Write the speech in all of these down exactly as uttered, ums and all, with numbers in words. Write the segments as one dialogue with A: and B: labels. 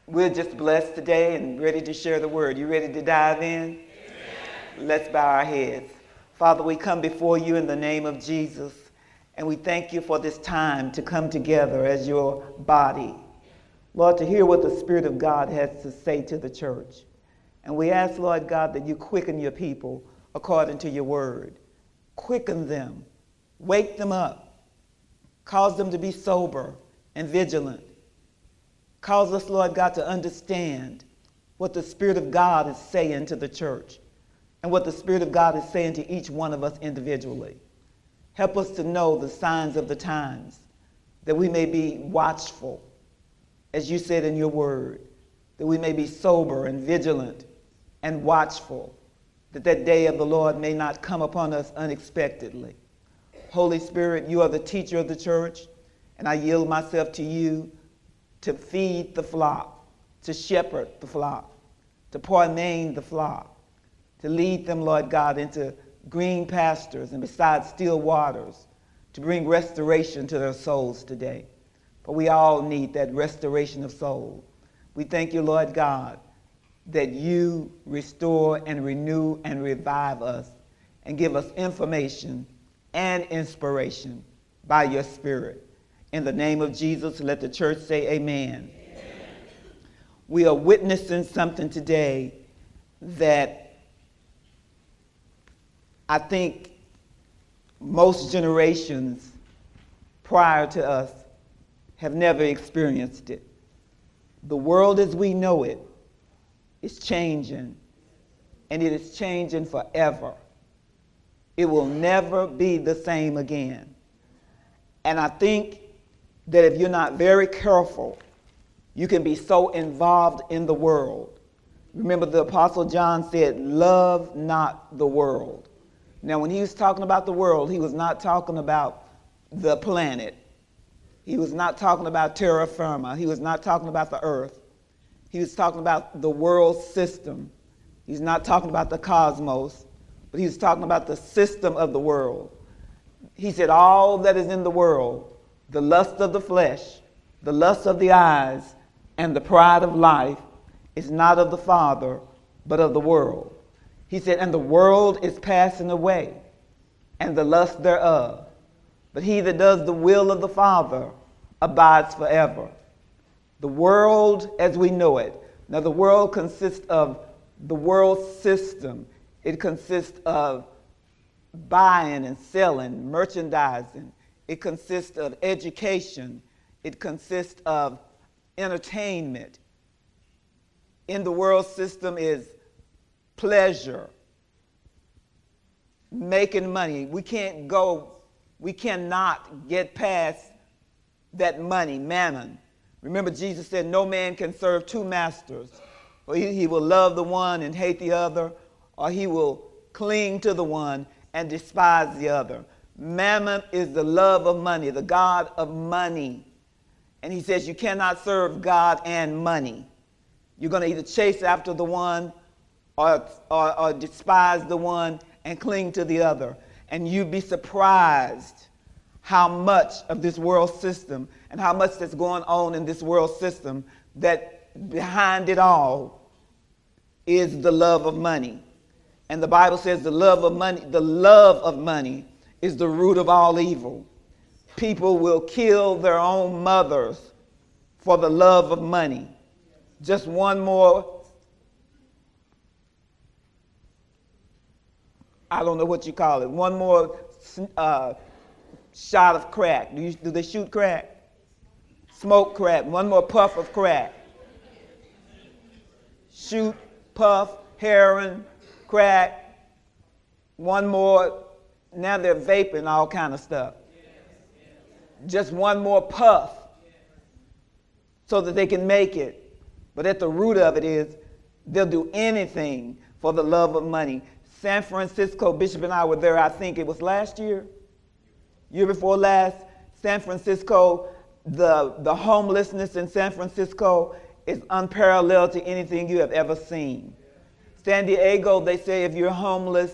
A: We're just blessed today and ready to share the word. You ready to dive in?
B: Amen.
A: Let's bow our heads. Father, we come before you in the name of Jesus, and we thank you for this time to come together as your body. Lord, to hear what the Spirit of God has to say to the church. And we ask, Lord God, that you quicken your people according to your word. Quicken them. Wake them up. Cause them to be sober and vigilant. Cause us, Lord God, to understand what the Spirit of God is saying to the church and what the Spirit of God is saying to each one of us individually. Help us to know the signs of the times, that we may be watchful, as you said in your word, that we may be sober and vigilant and watchful, that that day of the Lord may not come upon us unexpectedly. Holy Spirit, you are the teacher of the church, and I yield myself to you to feed the flock, to shepherd the flock, to poimen the flock, to lead them, Lord God, into green pastures and beside still waters, to bring restoration to their souls today. For we all need that restoration of soul. We thank you, Lord God, that you restore and renew and revive us and give us information and inspiration by your Spirit. In the name of Jesus, let the church say amen. Amen. We are witnessing something today that I think most generations prior to us have never experienced it. The world as we know it is changing, and it is changing forever. It will never be the same again. And I think that if you're not very careful, you can be so involved in the world. Remember, the Apostle John said, love not the world. Now, when he was talking about the world, he was not talking about the planet. He was not talking about terra firma. He was not talking about the earth. He was talking about the world system. He's not talking about the cosmos, but he was talking about the system of the world. He said, all that is in the world, the lust of the flesh, the lust of the eyes, and the pride of life is not of the Father, but of the world. He said, and the world is passing away, and the lust thereof. But he that does the will of the Father abides forever. The world as we know it. Now the world consists of the world system. It consists of buying and selling, merchandising. It consists of education. It consists of entertainment. In the world system is pleasure, making money. We can't go, we cannot get past that money, mammon. Remember, Jesus said, no man can serve two masters. Or he, he will love the one and hate the other, or he will cling to the one and despise the other. Mammon is the love of money, the god of money. And he says you cannot serve God and money. You're going to either chase after the one or, or, or despise the one and cling to the other. And you'd be surprised how much of this world system and how much that's going on in this world system, that behind it all is the love of money. And the Bible says the love of money, the love of money is the root of all evil. People will kill their own mothers for the love of money. Just one more, I don't know what you call it, one more uh, shot of crack. Do, you, do they shoot crack? Smoke crack. One more puff of crack. Shoot, puff, heroin, crack. One more. Now they're vaping all kind of stuff. Just one more puff so that they can make it. But at the root of it is they'll do anything for the love of money. San Francisco, Bishop and I were there, I think it was last year, year before last. San Francisco, the, the homelessness in San Francisco is unparalleled to anything you have ever seen. San Diego, they say if you're homeless,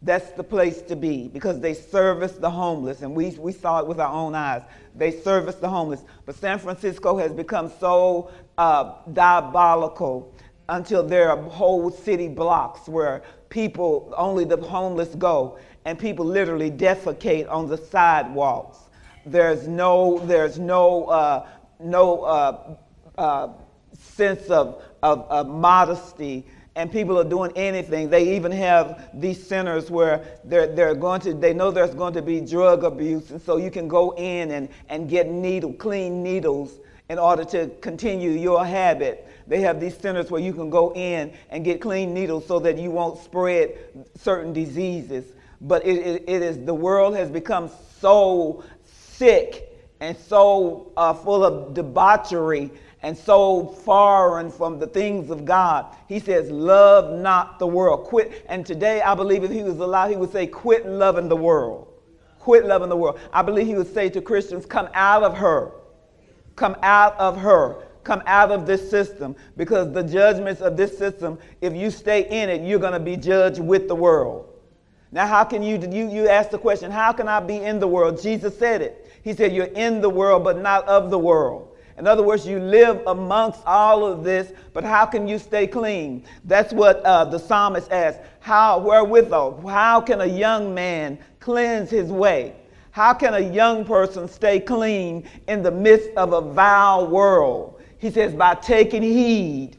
A: that's the place to be, because they service the homeless, and we, we saw it with our own eyes. They service the homeless. But San Francisco has become so uh, diabolical until there are whole city blocks where people, only the homeless go, and people literally defecate on the sidewalks. There's no, there's no, uh, no uh, uh, sense of, of, of modesty. And people are doing anything. They even have these centers where they're, they're going to, they know there's going to be drug abuse. And so you can go in and, and get needle, clean needles in order to continue your habit. They have these centers where you can go in and get clean needles so that you won't spread certain diseases. But it, it, it is, the world has become so sick and so uh, full of debauchery and so foreign from the things of God. He says, love not the world. Quit. And today, I believe if he was alive, he would say, quit loving the world. Quit loving the world. I believe he would say to Christians, come out of her. Come out of her. Come out of this system. Because the judgments of this system, if you stay in it, you're going to be judged with the world. Now, how can you, you, you ask the question, how can I be in the world? Jesus said it. He said, you're in the world, but not of the world. In other words, you live amongst all of this, but how can you stay clean? That's what uh, the psalmist asked. How, wherewithal? How can a young man cleanse his way? How can a young person stay clean in the midst of a vile world? He says, by taking heed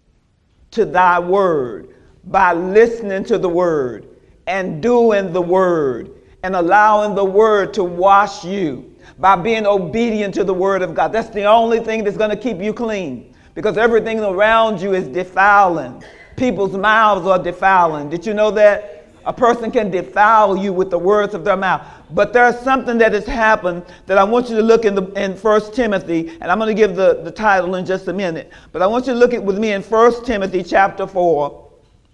A: to thy word, by listening to the word and doing the word and allowing the word to wash you. By being obedient to the word of God. That's the only thing that's going to keep you clean. Because everything around you is defiling. People's mouths are defiling. Did you know that? A person can defile you with the words of their mouth. But there's something that has happened that I want you to look in the in First Timothy, and I'm going to give the, the title in just a minute. But I want you to look at with me in First Timothy chapter four.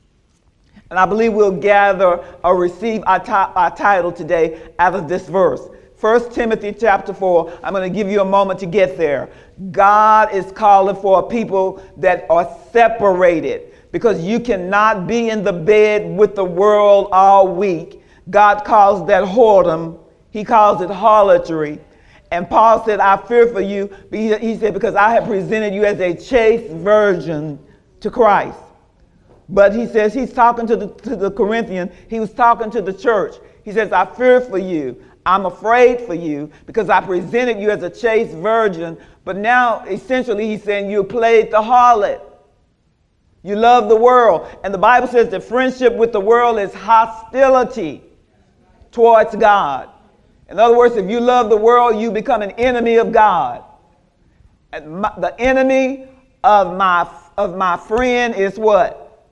A: And I believe we'll gather or receive our, t- our title today out of this verse. First Timothy chapter four, I'm going to give you a moment to get there. God is calling for a people that are separated, because you cannot be in the bed with the world all week. God calls that whoredom. He calls it harlotry. And Paul said, I fear for you. He said, because I have presented you as a chaste virgin to Christ. But he says, he's talking to the, to the Corinthians. He was talking to the church. He says, I fear for you. I'm afraid for you because I presented you as a chaste virgin, but now essentially he's saying you played the harlot. You love the world. And the Bible says that friendship with the world is hostility towards God. In other words, if you love the world, you become an enemy of God. And my, the enemy of my, of my friend is what?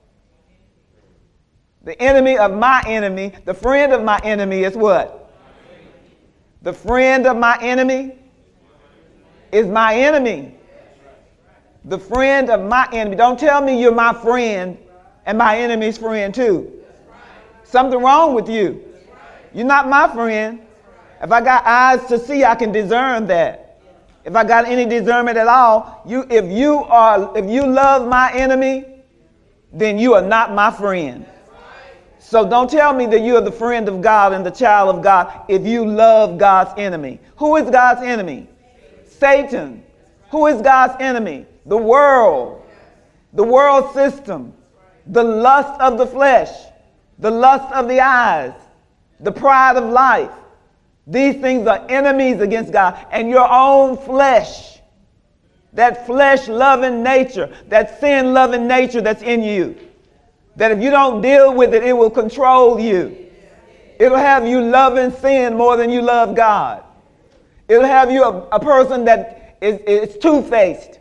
A: The enemy of my enemy, the friend of my enemy is what? The friend of my enemy is my enemy. The friend of my enemy. Don't tell me you're my friend and my enemy's friend too. Something wrong with you. You're not my friend. If I got eyes to see, I can discern that. If I got any discernment at all, you if you are if you love my enemy, then you are not my friend. So don't tell me that you are the friend of God and the child of God if you love God's enemy. Who is God's enemy? Satan. Who is God's enemy? The world. The world system. The lust of the flesh. The lust of the eyes. The pride of life. These things are enemies against God. And your own flesh. That flesh-loving nature. That sin-loving nature that's in you. That if you don't deal with it, it will control you. It'll have you loving sin more than you love God. It'll have you a, a person that is, is two-faced.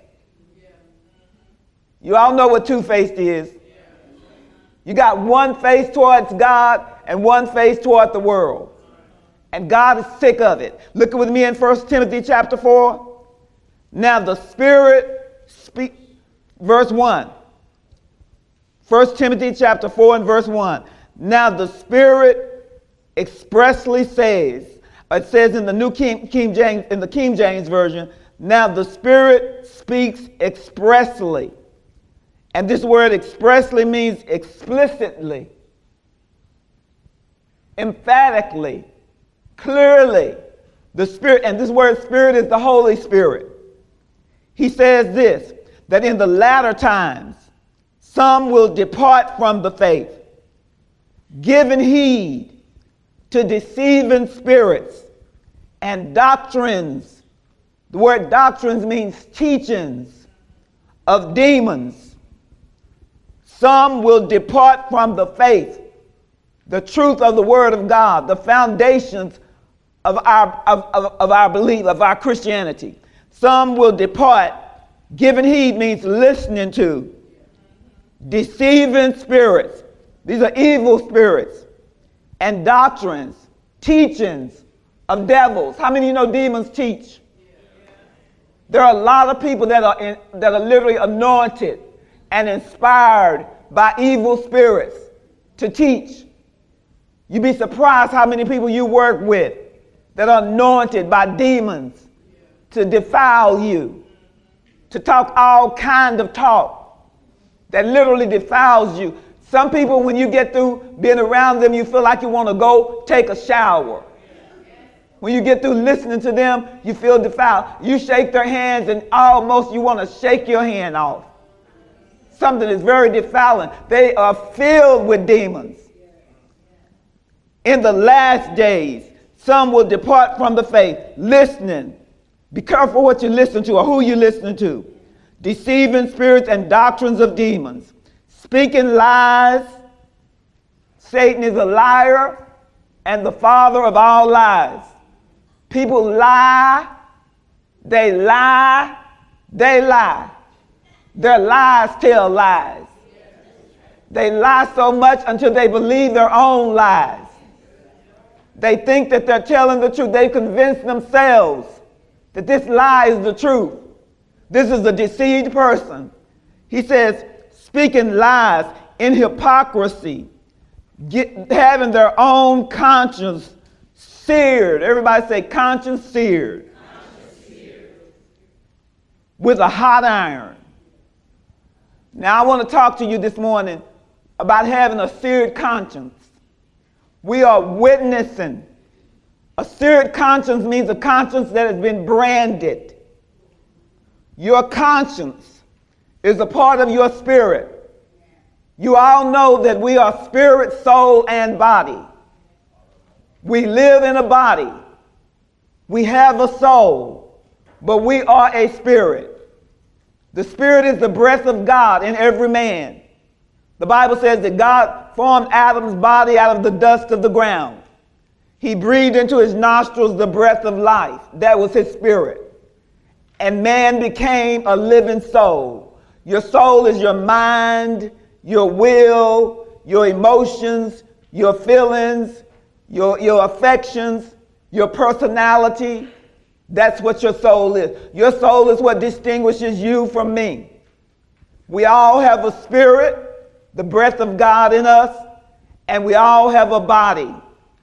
A: You all know what two-faced is. You got one face towards God and one face toward the world. And God is sick of it. Look with me in First Timothy chapter four. Now the Spirit speak, verse one. First Timothy chapter four and verse one. Now the Spirit expressly says, it says in the New King, King James, in the King James Version, now the Spirit speaks expressly. And this word expressly means explicitly. emphatically, clearly, the Spirit, and this word Spirit is the Holy Spirit. He says this, that in the latter times, some will depart from the faith, giving heed to deceiving spirits and doctrines. The word doctrines means teachings of demons. Some will depart from the faith, the truth of the Word of God, the foundations of our, of, of, of our belief, of our Christianity. Some will depart. Giving heed means listening to. Deceiving spirits. These are evil spirits. And doctrines, teachings of devils. How many of you know demons teach? There are a lot of people that are in, that are literally anointed and inspired by evil spirits to teach. You'd be surprised how many people you work with that are anointed by demons to defile you, to talk all kind of talk that literally defiles you. Some people, when you get through being around them, you feel like you want to go take a shower. When you get through listening to them, you feel defiled. You shake their hands and almost you want to shake your hand off. Something is very defiling. They are filled with demons. In the last days, some will depart from the faith, listening. Be careful what you listen to or who you listen to. Deceiving spirits and doctrines of demons. Speaking lies. Satan is a liar and the father of all lies. People lie, they lie, they lie. Their lies tell lies. They lie so much until they believe their own lies. They think that they're telling the truth. They convince themselves that this lie is the truth. This is a deceived person. He says, speaking lies in hypocrisy, get, having their own conscience seared. Everybody say conscience seared. Conscience seared. With a hot iron. Now I want to talk to you this morning about having a seared conscience. We are witnessing. A seared conscience means a conscience that has been branded. Your conscience is a part of your spirit. You all know that we are spirit, soul, and body. We live in a body. We have a soul, but we are a spirit. The spirit is the breath of God in every man. The Bible says that God formed Adam's body out of the dust of the ground. He breathed into his nostrils the breath of life. That was his spirit. And man became a living soul. Your soul is your mind, your will, your emotions, your feelings, your, your affections, your personality. That's what your soul is. Your soul is what distinguishes you from me. We all have a spirit, the breath of God in us, and we all have a body.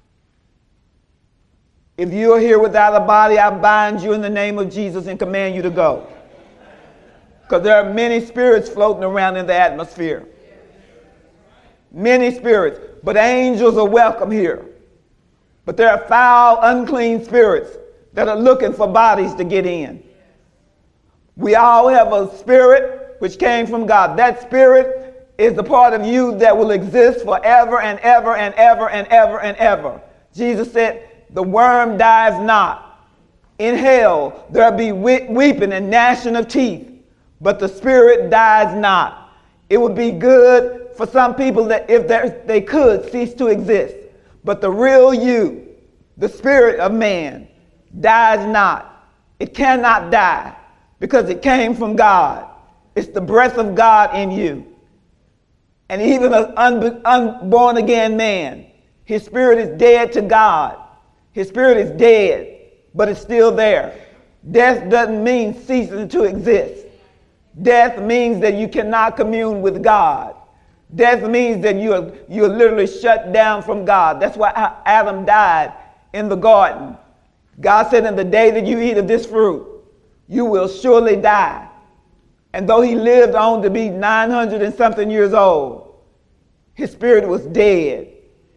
A: If you're here without a body, I bind you in the name of Jesus and command you to go. Because there are many spirits floating around in the atmosphere. Many spirits. But angels are welcome here. But there are foul, unclean spirits that are looking for bodies to get in. We all have a spirit which came from God. That spirit is the part of you that will exist forever and ever and ever and ever and ever. Jesus said, the worm dies not. In hell, there'll be weeping and gnashing of teeth, but the spirit dies not. It would be good for some people that if they could cease to exist. But the real you, the spirit of man, dies not. It cannot die because it came from God. It's the breath of God in you. And even an un- unborn again man, his spirit is dead to God. His spirit is dead, but it's still there. Death doesn't mean ceasing to exist. Death means that you cannot commune with God. Death means that you are, you are literally shut down from God. That's why Adam died in the garden. God said, in the day that you eat of this fruit, you will surely die. And though he lived on to be nine hundred and something years old, his spirit was dead.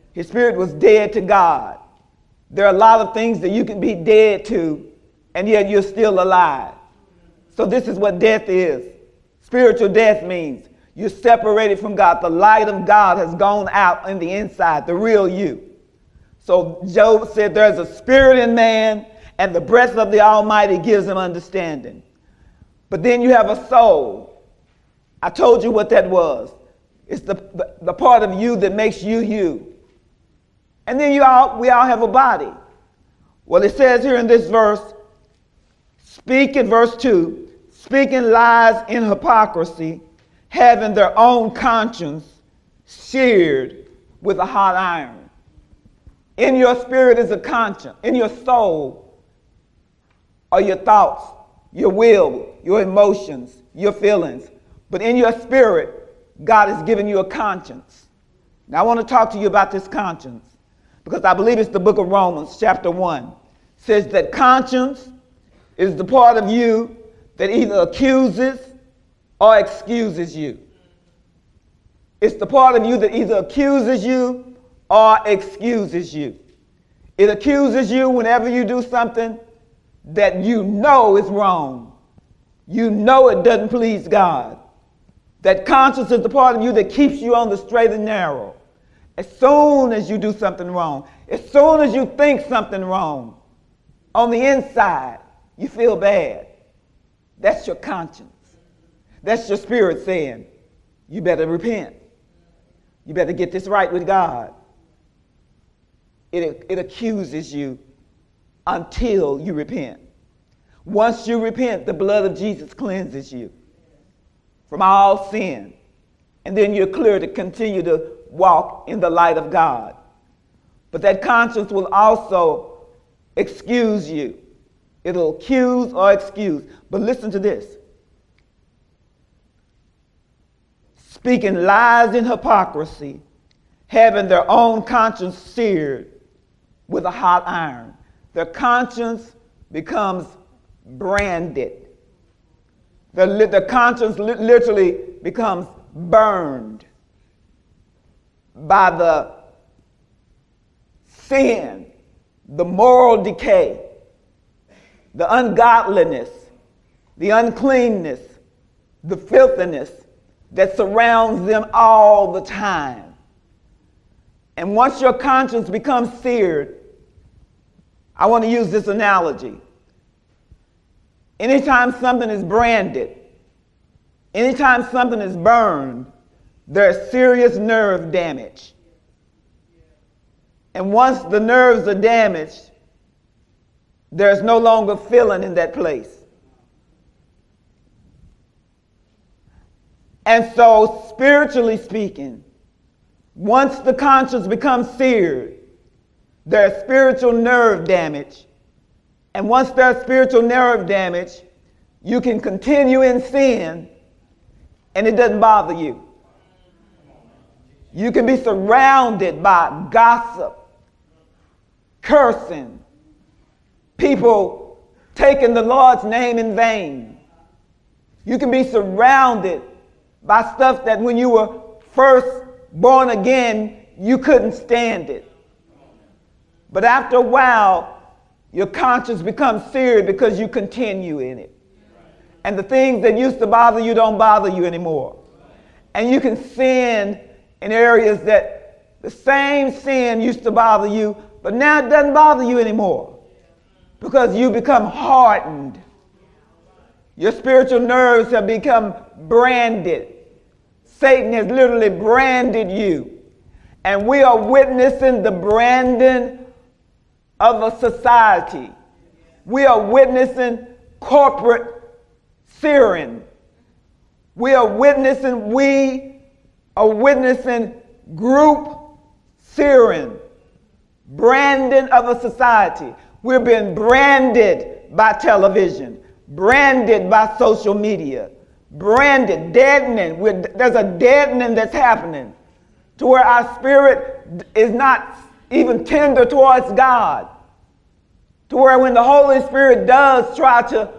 A: His spirit was dead to God. There are a lot of things that you can be dead to, and yet you're still alive. So this is what death is. Spiritual death means you're separated from God. The light of God has gone out in the inside, the real you. So Job said there's a spirit in man, and the breath of the Almighty gives him understanding. But then you have a soul. I told you what that was. It's the, the, the part of you that makes you you. And then you all, we all have a body. Well, it says here in this verse, speak in verse two, speaking lies in hypocrisy, having their own conscience seared with a hot iron. In your spirit is a conscience. In your soul are your thoughts, your will, your emotions, your feelings. But in your spirit, God has given you a conscience. Now I want to talk to you about this conscience, because I believe it's the book of Romans, chapter one. It says that conscience is the part of you that either accuses or excuses you. It's the part of you that either accuses you or excuses you. It accuses you whenever you do something that you know is wrong. You know it doesn't please God. That conscience is the part of you that keeps you on the straight and narrow. As soon as you do something wrong, as soon as you think something wrong, on the inside, you feel bad. That's your conscience. That's your spirit saying, you better repent. You better get this right with God. It, it accuses you until you repent. Once you repent, the blood of Jesus cleanses you from all sin. And then you're clear to continue to walk in the light of God. But that conscience will also excuse you. It'll accuse or excuse. But listen to this. Speaking lies in hypocrisy, having their own conscience seared with a hot iron. Their conscience becomes branded. The, the conscience li- literally becomes burned by the sin, the moral decay, the ungodliness, the uncleanness, the filthiness that surrounds them all the time. And once your conscience becomes seared, I want to use this analogy. Anytime something is branded, anytime something is burned, there's serious nerve damage. And once the nerves are damaged, there's no longer feeling in that place. And so, spiritually speaking, once the conscience becomes seared, there's spiritual nerve damage. And once there's spiritual nerve damage, you can continue in sin and it doesn't bother you. You can be surrounded by gossip, cursing, people taking the Lord's name in vain. You can be surrounded by stuff that when you were first born again, you couldn't stand it. But after a while, your conscience becomes seared because you continue in it. And the things that used to bother you don't bother you anymore. And you can sin in areas that the same sin used to bother you, but now it doesn't bother you anymore because you become hardened. Your spiritual nerves have become branded. Satan has literally branded you. And we are witnessing the branding of a society. We are witnessing corporate searing. We are witnessing, we are witnessing group searing, branding of a society. We're being branded by television, branded by social media, branded, deadening. We're, there's a deadening that's happening to where our spirit is not even tender towards God, to where when the Holy Spirit does try to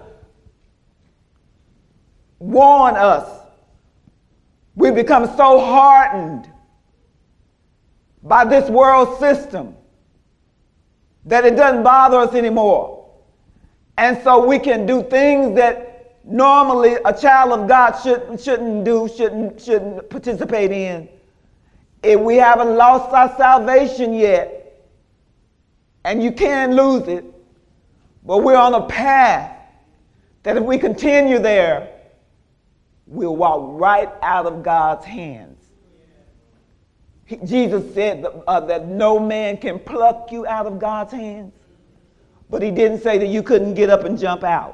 A: warn us, we become so hardened by this world system that it doesn't bother us anymore. And so we can do things that normally a child of God shouldn't, shouldn't do, shouldn't, shouldn't participate in. If we haven't lost our salvation yet, and you can lose it, but we're on a path that if we continue there, we'll walk right out of God's hands. He, Jesus said that, uh, that no man can pluck you out of God's hands, but he didn't say that you couldn't get up and jump out.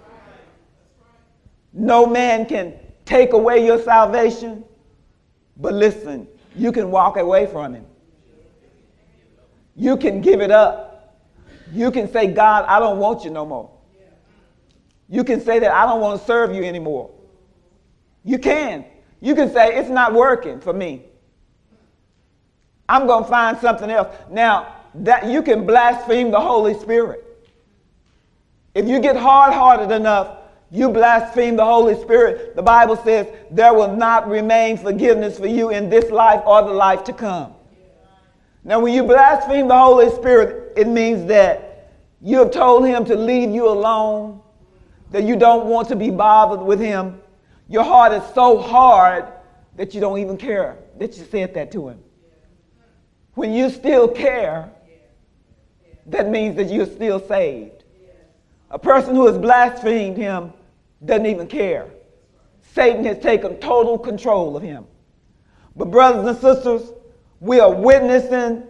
A: No man can take away your salvation, but listen, you can walk away from him. You can give it up. You can say, God, I don't want you no more. You can say that I don't want to serve you anymore. You can. You can say, it's not working for me. I'm going to find something else. Now, that you can blaspheme the Holy Spirit. If you get hard-hearted enough, you blaspheme the Holy Spirit. The Bible says there will not remain forgiveness for you in this life or the life to come. Now, when you blaspheme the Holy Spirit, it means that you have told him to leave you alone, that you don't want to be bothered with him. Your heart is so hard that you don't even care that you said that to him. When you still care, that means that you're still saved. A person who has blasphemed him doesn't even care. Satan has taken total control of him. But brothers and sisters, we are witnessing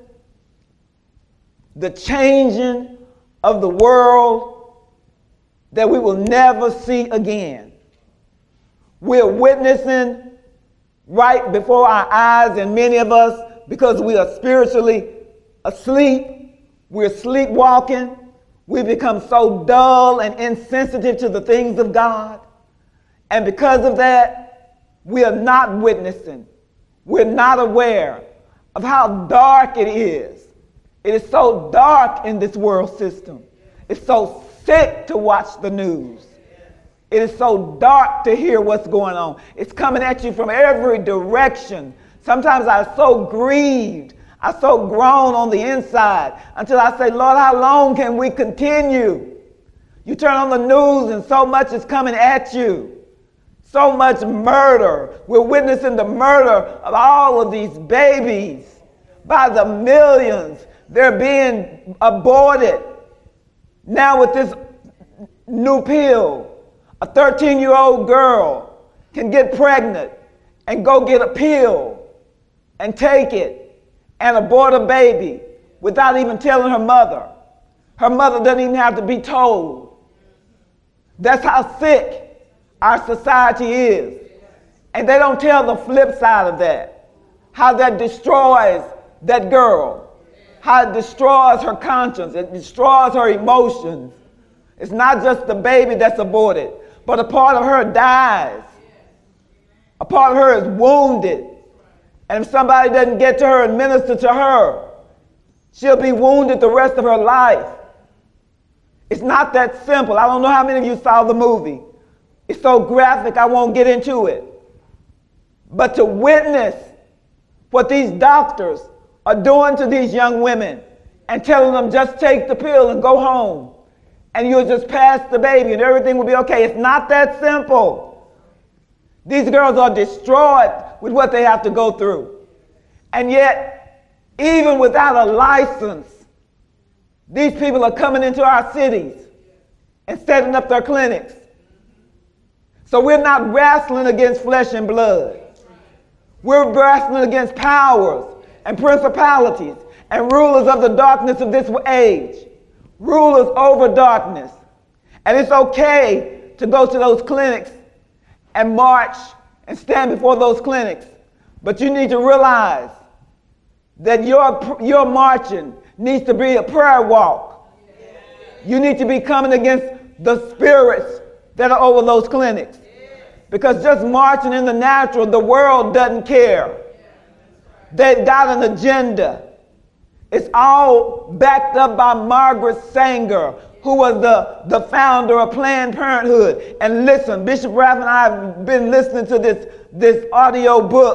A: the changing of the world that we will never see again. We're witnessing right before our eyes, and many of us, because we are spiritually asleep, we're sleepwalking, we become so dull and insensitive to the things of God. And because of that, we are not witnessing. We're not aware of how dark it is. It is so dark in this world system. It's so sick to watch the news. It is so dark to hear what's going on. It's coming at you from every direction. Sometimes I'm so grieved. I'm so grown on the inside until I say, Lord, how long can we continue? You turn on the news and so much is coming at you. So much murder. We're witnessing the murder of all of these babies by the millions. They're being aborted. Now with this new pill, a thirteen-year-old girl can get pregnant and go get a pill and take it and abort a baby without even telling her mother. Her mother doesn't even have to be told. That's how sick our society is. And they don't tell the flip side of that. How that destroys that girl. How it destroys her conscience. It destroys her emotions. It's not just the baby that's aborted, but a part of her dies. A part of her is wounded. And if somebody doesn't get to her and minister to her, she'll be wounded the rest of her life. It's not that simple. I don't know how many of you saw the movie. It's so graphic, I won't get into it. But to witness what these doctors are doing to these young women and telling them just take the pill and go home and you'll just pass the baby and everything will be okay. It's not that simple. These girls are destroyed with what they have to go through. And yet, even without a license, these people are coming into our cities and setting up their clinics. So we're not wrestling against flesh and blood. We're wrestling against powers and principalities and rulers of the darkness of this age. Rulers over darkness. And it's okay to go to those clinics and march and stand before those clinics. But you need to realize that your, your marching needs to be a prayer walk. You need to be coming against the spirits that are over those clinics. Because just marching in the natural, the world doesn't care. They've got an agenda. It's all backed up by Margaret Sanger, who was the, the founder of Planned Parenthood. And listen, Bishop Raff and I have been listening to this, this audio book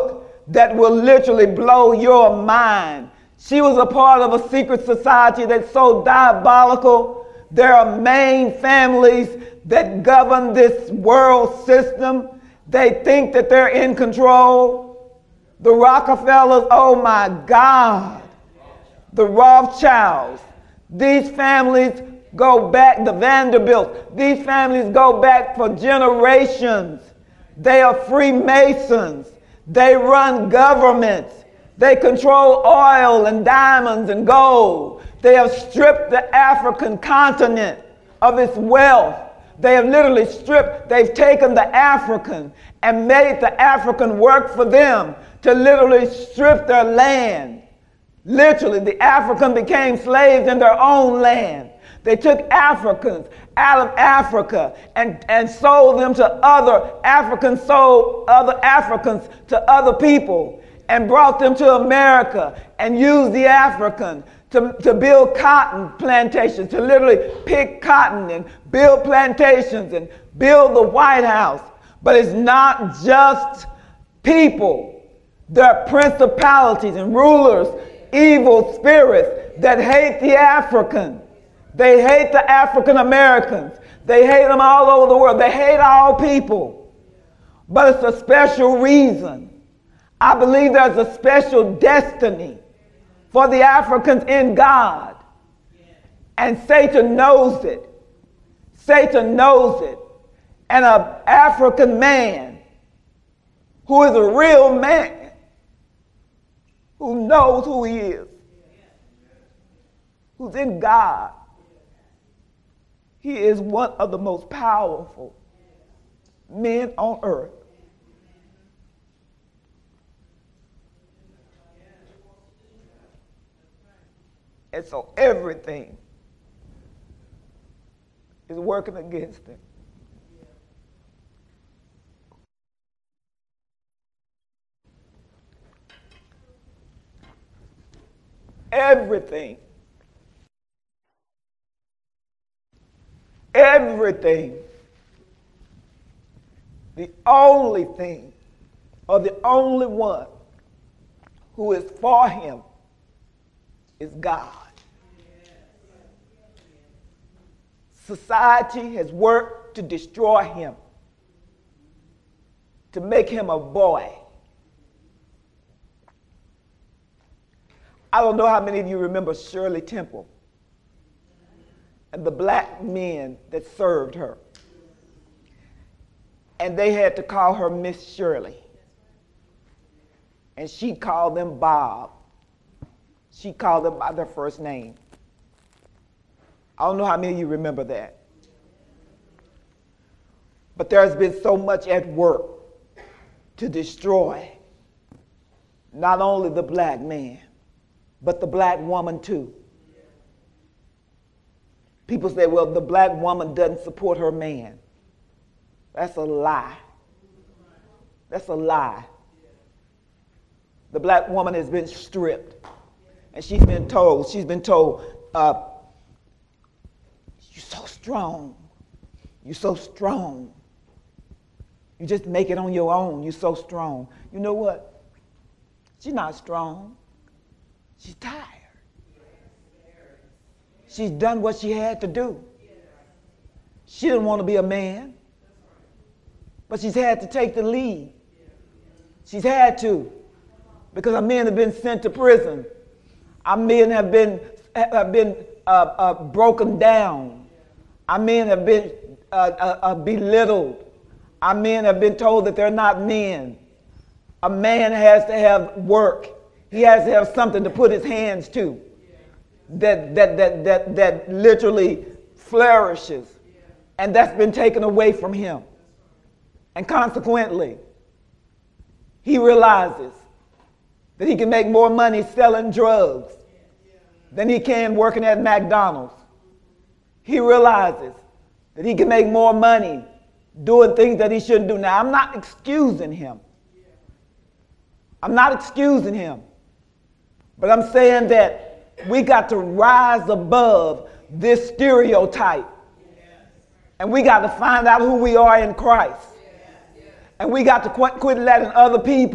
A: that will literally blow your mind. She was a part of a secret society that's so diabolical. There are main families that govern this world system. They think that they're in control. The Rockefellers, oh my God. The Rothschilds. These families go back, the Vanderbilts. These families go back for generations. They are Freemasons. They run governments. They control oil and diamonds and gold. They have stripped the African continent of its wealth. They have literally stripped, they've taken the African and made the African work for them to literally strip their land. Literally, the African became slaves in their own land. They took Africans out of Africa and, and sold them to other Africans, sold other Africans to other people and brought them to America and used the African to, to build cotton plantations, to literally pick cotton and build plantations and build the White House. But it's not just people. There are principalities and rulers, evil spirits that hate the African. They hate the African Americans. They hate them all over the world. They hate all people. But it's a special reason. I believe there's a special destiny for the Africans in God. And Satan knows it. Satan knows it. And an African man who is a real man, who knows who he is, who's in God, he is one of the most powerful men on earth. And so everything is working against him. Everything. Everything. The only thing, or the only one who is for him is God. Society has worked to destroy him, to make him a boy. I don't know how many of you remember Shirley Temple and the black men that served her. And they had to call her Miss Shirley. And she called them Bob. She called them by their first name. I don't know how many of you remember that. But there's been so much at work to destroy not only the black man, but the black woman too. People say, well, the black woman doesn't support her man. That's a lie. That's a lie. The black woman has been stripped. And she's been told, she's been told, uh, you're so strong. You're so strong. You just make it on your own. You're so strong. You know what? She's not strong. She's tired. She's done what she had to do. She didn't want to be a man, but she's had to take the lead. She's had to, because our men have been sent to prison. Our men have been have been uh, uh, broken down. Our men have been uh, uh, uh, belittled. Our men have been told that they're not men. A man has to have work. He has to have something to put his hands to that that that that that literally flourishes. And that's been taken away from him. And consequently, he realizes that he can make more money selling drugs than he can working at McDonald's. He realizes that he can make more money doing things that he shouldn't do. Now, I'm not excusing him. I'm not excusing him. But I'm saying that we got to rise above this stereotype. And we got to find out who we are in Christ. And we got to quit, quit letting other people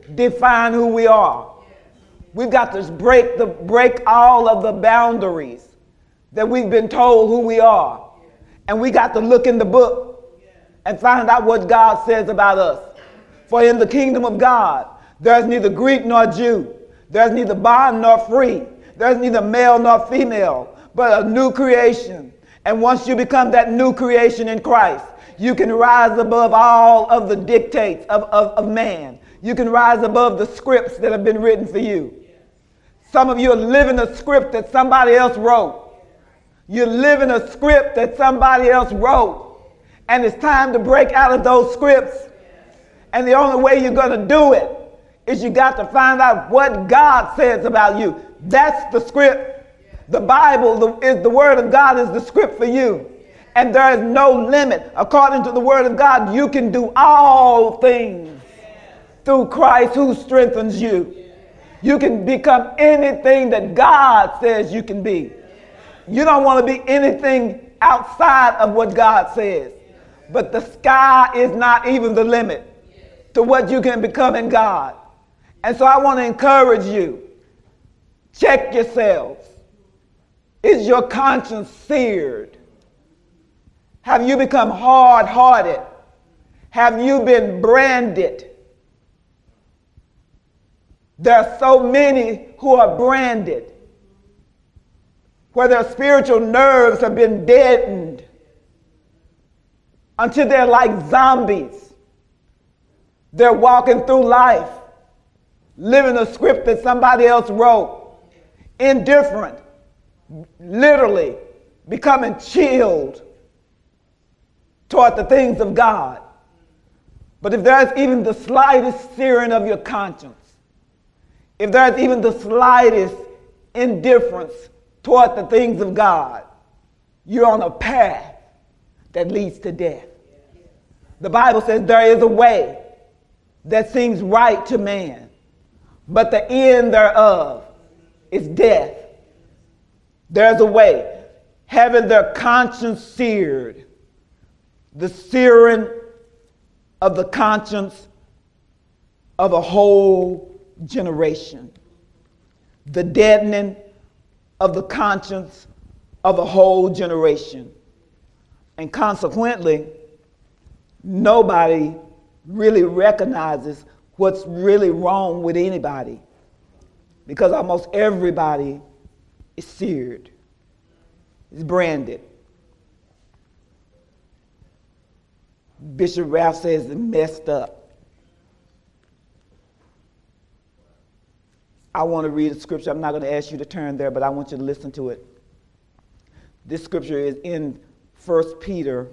A: define who we are. We've got to break the break all of the boundaries that we've been told who we are. And we got to look in the book and find out what God says about us. For in the kingdom of God, there's neither Greek nor Jew. There's neither bond nor free. There's neither male nor female, but a new creation. And once you become that new creation in Christ, you can rise above all of the dictates of, of, of man. You can rise above the scripts that have been written for you. Some of you are living a script that somebody else wrote. You're living a script that somebody else wrote. And it's time to break out of those scripts. And the only way you're going to do it is you got to find out what God says about you. That's the script. The Bible the, is the word of God is the script for you. And there is no limit. According to the word of God, you can do all things through Christ who strengthens you. You can become anything that God says you can be. You don't want to be anything outside of what God says. But the sky is not even the limit to what you can become in God. And so I want to encourage you. Check yourselves. Is your conscience seared? Have you become hard-hearted? Have you been branded? There are so many who are branded, where their spiritual nerves have been deadened until they're like zombies. They're walking through life, living a script that somebody else wrote, indifferent, literally becoming chilled toward the things of God. But if there's even the slightest searing of your conscience, if there's even the slightest indifference toward the things of God, you're on a path that leads to death. The Bible says there is a way that seems right to man, but the end thereof is death. There's a way, having their conscience seared, the searing of the conscience of a whole generation, the deadening of the conscience of a whole generation. And consequently, nobody really recognizes what's really wrong with anybody, because almost everybody is seared, is branded. Bishop Ralph says it's messed up. I want to read a scripture. I'm not going to ask you to turn there, but I want you to listen to it. This scripture is in First Peter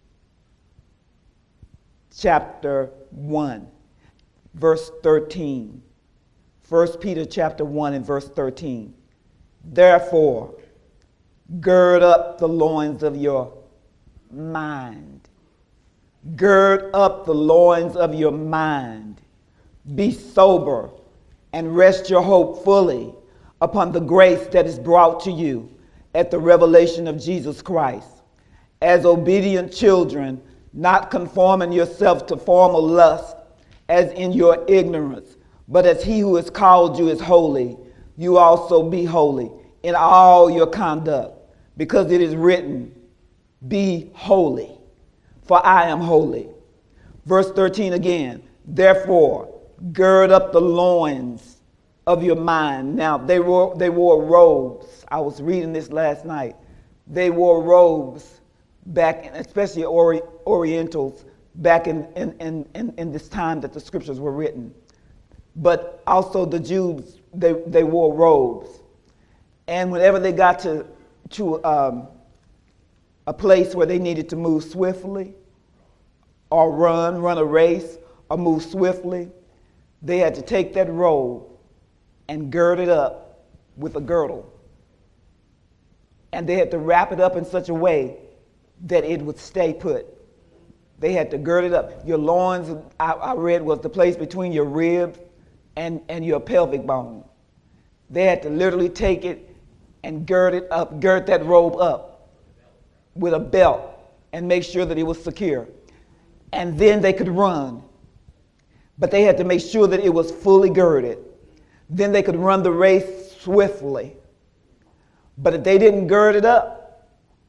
A: chapter one, verse thirteen. First Peter chapter one and verse thirteen. Therefore, gird up the loins of your mind. Gird up the loins of your mind. Be sober and rest your hope fully upon the grace that is brought to you at the revelation of Jesus Christ. As obedient children, not conforming yourself to former lust, as in your ignorance, but as he who has called you is holy, you also be holy in all your conduct, because it is written, be holy, for I am holy. Verse thirteen again, therefore, gird up the loins of your mind. Now, they wore, they wore robes. I was reading this last night. They wore robes back, in, especially Ori, Orientals, back in, in, in, in this time that the scriptures were written. But also the Jews, they, they wore robes. And whenever they got to, to um, a place where they needed to move swiftly, or run, run a race, or move swiftly, they had to take that robe and gird it up with a girdle. And they had to wrap it up in such a way that it would stay put. They had to gird it up. Your loins, I, I read, was the place between your ribs and, and your pelvic bone. They had to literally take it and gird it up, gird that robe up with a belt and make sure that it was secure. And then they could run. but they had to make sure that it was fully girded. Then they could run the race swiftly. But if they didn't gird it up,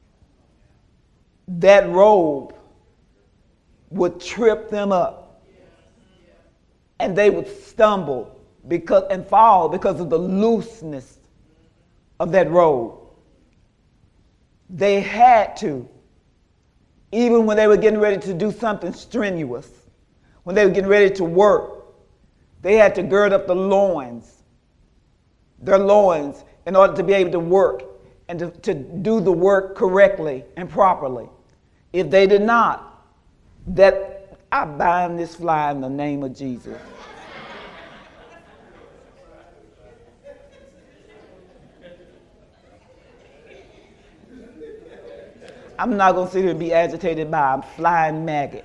A: that robe would trip them up. And they would stumble because and fall because of the looseness of that robe. They had to, even when they were getting ready to do something strenuous, when they were getting ready to work, they had to gird up the loins, their loins, in order to be able to work and to, to do the work correctly and properly. If they did not, that I bind this fly in the name of Jesus. I'm not going to sit here and be agitated by a flying maggot.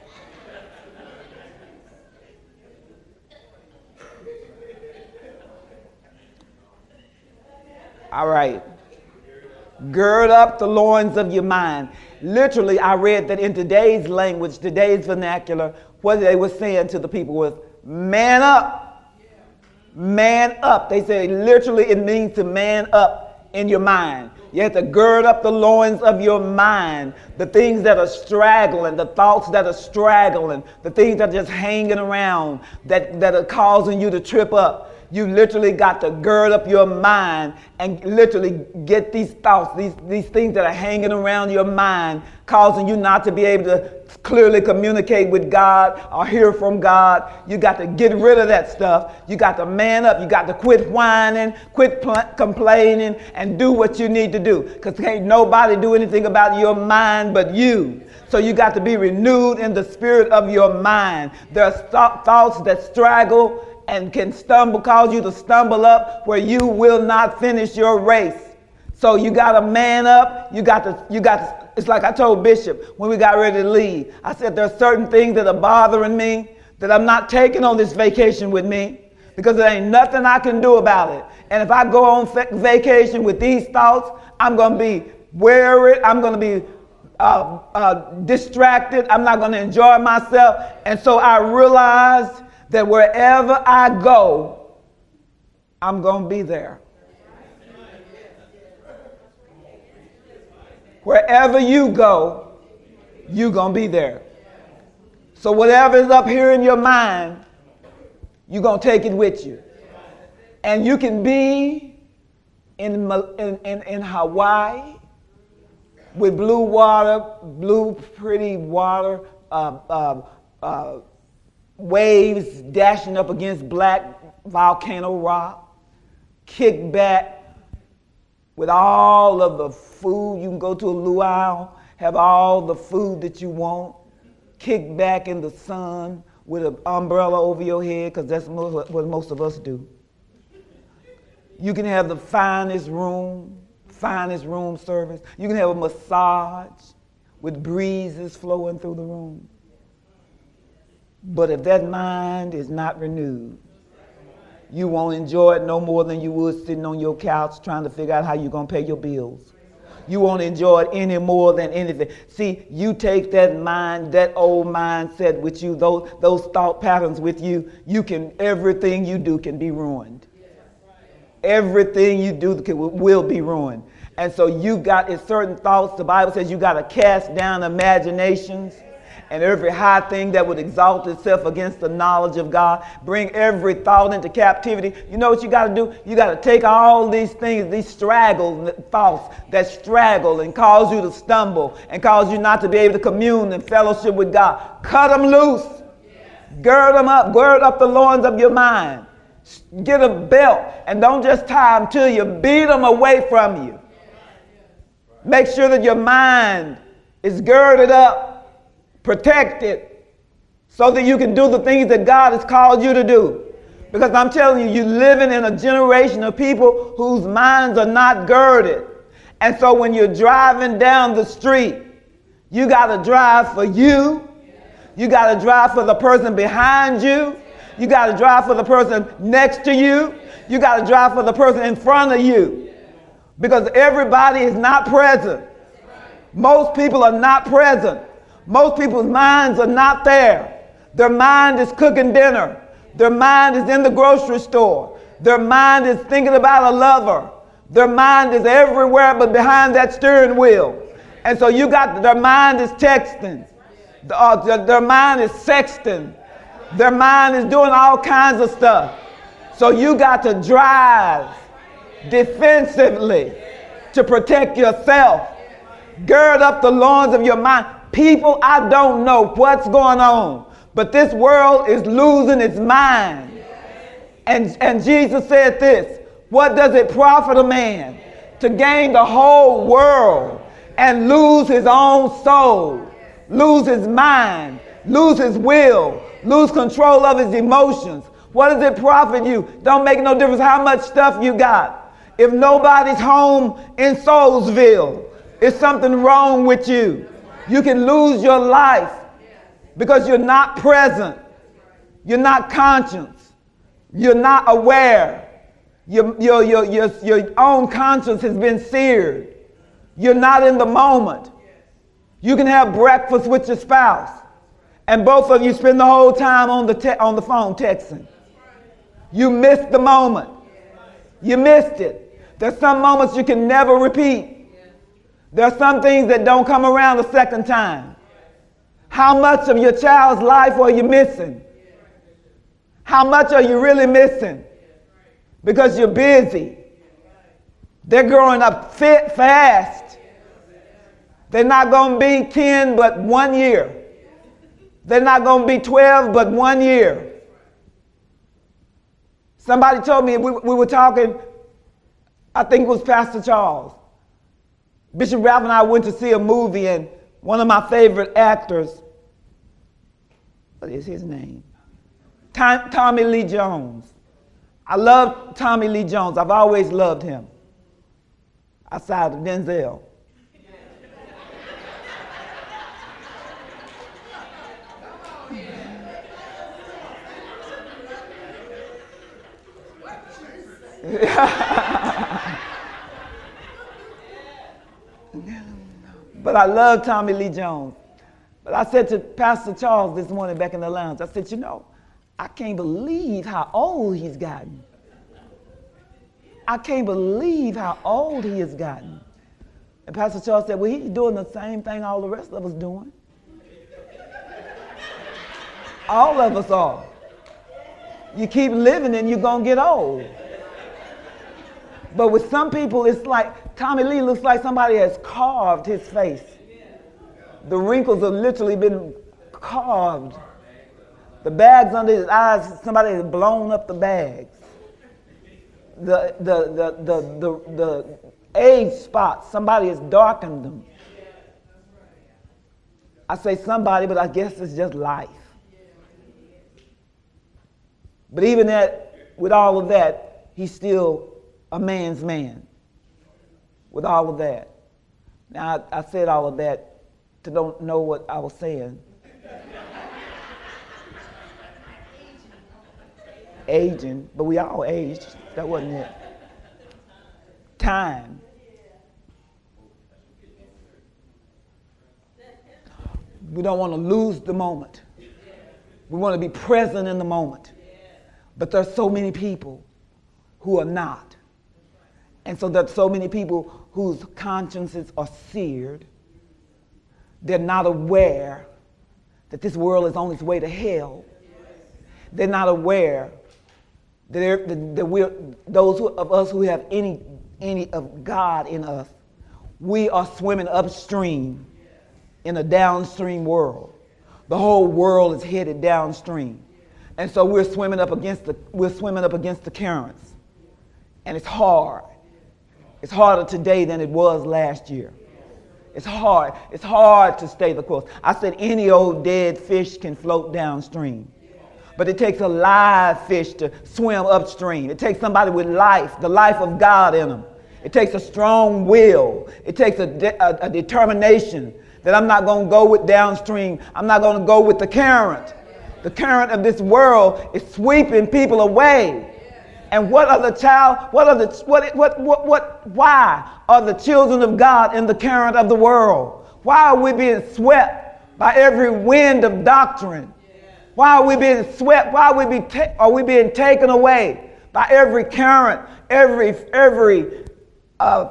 A: All right. Gird up the loins of your mind. Literally, I read that in today's language, today's vernacular, what they were saying to the people was, man up. Man up. They say literally it means to man up in your mind. You have to gird up the loins of your mind, the things that are straggling, the thoughts that are straggling, the things that are just hanging around, that, that are causing you to trip up. You literally got to gird up your mind and literally get these thoughts, these, these things that are hanging around your mind, causing you not to be able to clearly communicate with God or hear from God. You got to get rid of that stuff. You got to man up. You got to quit whining, quit pl- complaining, and do what you need to do. Because can't nobody do anything about your mind but you. So you got to be renewed in the spirit of your mind. There are th- thoughts that straggle and can stumble, cause you to stumble up where you will not finish your race. So you got to man up. You got to, you got to, it's like I told Bishop when we got ready to leave. I said, there are certain things that are bothering me that I'm not taking on this vacation with me because there ain't nothing I can do about it. And if I go on fa- vacation with these thoughts, I'm going to be weary. I'm going to be uh, uh, distracted. I'm not going to enjoy myself. And so I realized that wherever I go, I'm going to be there. Wherever you go, you're going to be there. So whatever is up here in your mind, you're going to take it with you. And you can be in, in, in, in Hawaii with blue water, blue pretty water, uh, uh, uh, waves dashing up against black volcano rock, kick back with all of the food. You can go to a luau, have all the food that you want, kick back in the sun with an umbrella over your head, because that's most, what most of us do. You can have the finest room, finest room service. You can have a massage with breezes flowing through the room. But if that mind is not renewed, you won't enjoy it no more than you would sitting on your couch trying to figure out how you're going to pay your bills. You won't enjoy it any more than anything. See, you take that mind, that old mindset with you, those, those thought patterns with you, you can, everything you do can be ruined. Everything you do can, will be ruined. And so you got, in certain thoughts, the Bible says you got to cast down imaginations and every high thing that would exalt itself against the knowledge of God. Bring every thought into captivity. You know what you got to do? You got to take all these things, these straggle thoughts that straggle and cause you to stumble and cause you not to be able to commune and fellowship with God. Cut them loose. Gird them up. Gird up the loins of your mind. Get a belt and don't just tie them to you. Beat them away from you. Make sure that your mind is girded up. Protect it so that you can do the things that God has called you to do. Because I'm telling you, you're living in a generation of people whose minds are not girded. And so when you're driving down the street, you got to drive for you. You got to drive for the person behind you. You got to drive for the person next to you. You got to drive for the person in front of you. Because everybody is not present. Most people are not present. Most people's minds are not there. Their mind is cooking dinner. Their mind is in the grocery store. Their mind is thinking about a lover. Their mind is everywhere but behind that steering wheel. And so you got, their mind is texting. Uh, their mind is sexting. Their mind is doing all kinds of stuff. So you got to drive defensively to protect yourself. Gird up the loins of your mind. People, I don't know what's going on, but this world is losing its mind. And, and Jesus said this, what does it profit a man to gain the whole world and lose his own soul, lose his mind, lose his will, lose control of his emotions? What does it profit you? Don't make no difference how much stuff you got. If nobody's home in Soulsville, it's something wrong with you. You can lose your life because you're not present. You're not conscious. You're not aware. Your, your, your, your, your own conscience has been seared. You're not in the moment. You can have breakfast with your spouse, and both of you spend the whole time on the, te- on the phone texting. You missed the moment. You missed it. There's some moments you can never repeat. There are some things that don't come around a second time. How much of your child's life are you missing? How much are you really missing? Because you're busy. They're growing up fit fast. They're not going to be ten but one year. They're not going to be twelve but one year. Somebody told me, we, we were talking, I think it was Pastor Charles. Bishop Ralph and I went to see a movie, and one of my favorite actors, what is his name? Tom, Tommy Lee Jones. I love Tommy Lee Jones. I've always loved him. Outside of Denzel. But I love Tommy Lee Jones. But I said to Pastor Charles this morning back in the lounge, I said, you know, I can't believe how old he's gotten. I can't believe how old he has gotten. And Pastor Charles said, well, he's doing the same thing all the rest of us doing. All of us are. You keep living and you're going to get old. But with some people, it's like Tommy Lee looks like somebody has carved his face. The wrinkles have literally been carved. The bags under his eyes, somebody has blown up the bags. The, the, the, the, the, the age spots, somebody has darkened them. I say somebody, but I guess it's just life. But even that, with all of that, he's still a man's man. With all of that. Now, I, I said all of that to don't know what I was saying. Aging, but we all aged. That wasn't it. Time. We don't want to lose the moment. We want to be present in the moment. But there's so many people who are not. And so there's so many people whose consciences are seared. They're not aware that this world is on its way to hell. They're not aware that, they're, that we're, those who, of us who have any, any of God in us, we are swimming upstream in a downstream world. The whole world is headed downstream. And so we're swimming up against the, we're swimming up against the currents. And it's hard. It's harder today than it was last year. It's hard. It's hard to stay the course. I said any old dead fish can float downstream. But it takes a live fish to swim upstream. It takes somebody with life, the life of God in them. It takes a strong will. It takes a, de- a, a determination that I'm not going to go with downstream. I'm not going to go with the current. The current of this world is sweeping people away. And what are the child, what are the, what, what, what, what, why are the children of God in the current of the world? Why are we being swept by every wind of doctrine? Why are we being swept? Why are we, be ta- are we being taken away by every current, every, every uh,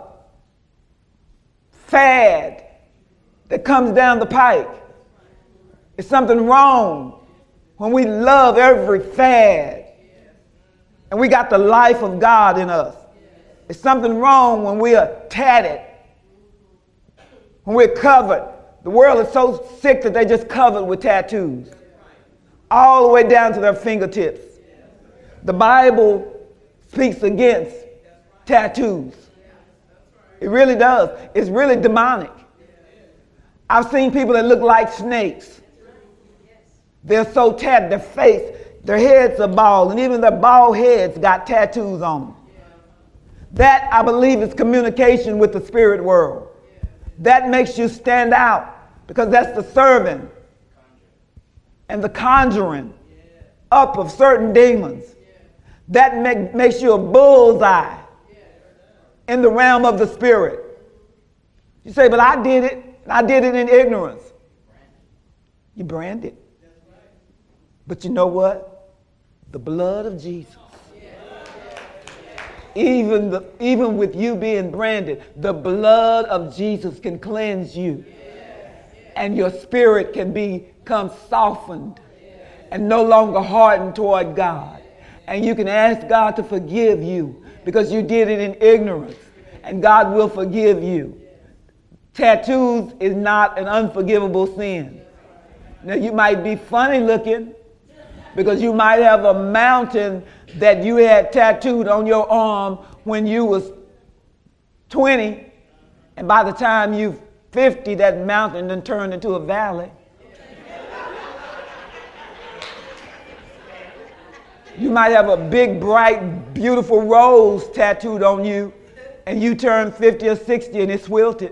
A: fad that comes down the pike? Is something wrong when we love every fad and we got the life of God in us? Is something wrong when we are tatted, when we're covered? The world is so sick that they just covered with tattoos all the way down to their fingertips. The Bible speaks against tattoos. It really does. It's really demonic. I've seen people that look like snakes. They're so tatted, their face, their heads are bald, and even their bald heads got tattoos on them. That, I believe, is communication with the spirit world. That makes you stand out, because that's the serving and the conjuring up of certain demons. That make, makes you a bullseye in the realm of the spirit. You say, but I did it. And I did it in ignorance. You branded. But you know what? The blood of Jesus. Even, the, even with you being branded, the blood of Jesus can cleanse you. And your spirit can become softened and no longer hardened toward God. And you can ask God to forgive you because you did it in ignorance. And God will forgive you. Tattoos is not an unforgivable sin. Now, you might be funny looking because you might have a mountain that you had tattooed on your arm when you was twenty, and by the time you're fifty, that mountain then turned into a valley. You might have a big, bright, beautiful rose tattooed on you, and you turn fifty or sixty and it's wilted.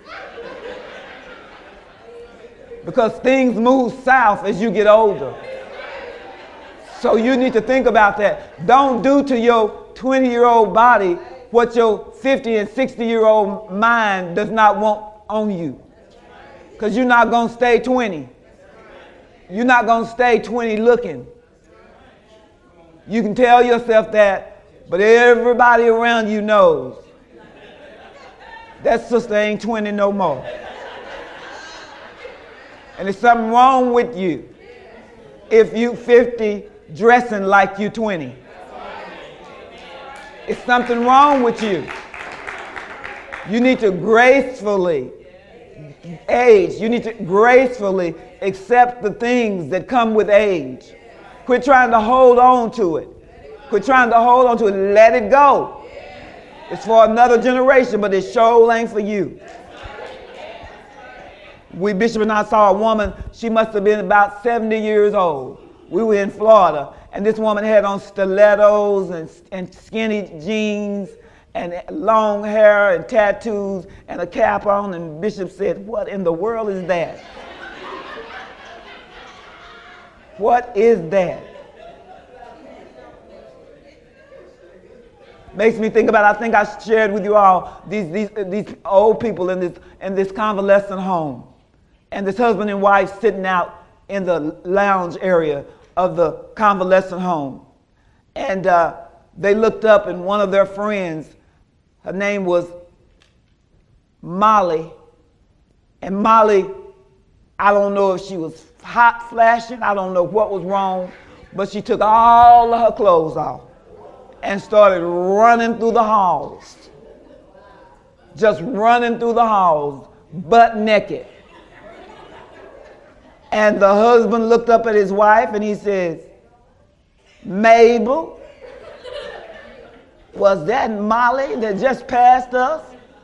A: Because things move south as you get older. So you need to think about that. Don't do to your twenty-year-old body what your fifty and sixty-year-old mind does not want on you. Because you're not going to stay twenty. You're not going to stay twenty looking. You can tell yourself that, but everybody around you knows that sister ain't twenty no more. And there's something wrong with you if you fifty dressing like you twenty. It's something wrong with you. You need to gracefully age. You need to gracefully accept the things that come with age. Quit trying to hold on to it. Quit trying to hold on to it. Let it go. It's for another generation, but it sure ain't for you. We, Bishop and I saw a woman, she must have been about seventy years old. We were in Florida, and this woman had on stilettos and, and skinny jeans and long hair and tattoos and a cap on, and Bishop said, what in the world is that? What is that? Makes me think about, I think I shared with you all these, these, these old people in this, in this convalescent home. And this husband and wife sitting out in the lounge area of the convalescent home. And uh, they looked up, and one of their friends, her name was Molly. And Molly, I don't know if she was hot flashing, I don't know what was wrong, but she took all of her clothes off and started running through the halls. Just running through the halls, butt naked. And the husband looked up at his wife and he says, Mabel, was that Molly that just passed us?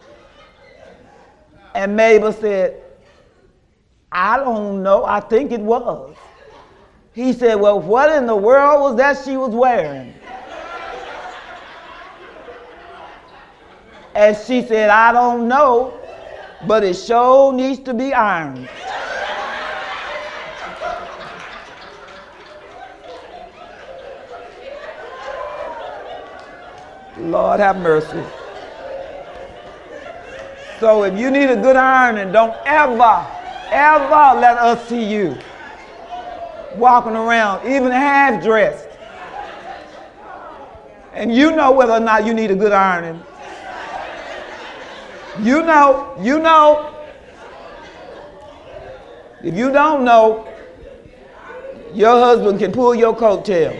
A: And Mabel said, I don't know, I think it was. He said, well, what in the world was that she was wearing? And she said, I don't know, but it sure needs to be ironed. Lord have mercy. So if you need a good ironing, don't ever, ever let us see you walking around, even half dressed. And you know whether or not you need a good ironing. You know, you know. If you don't know, your husband can pull your coattail.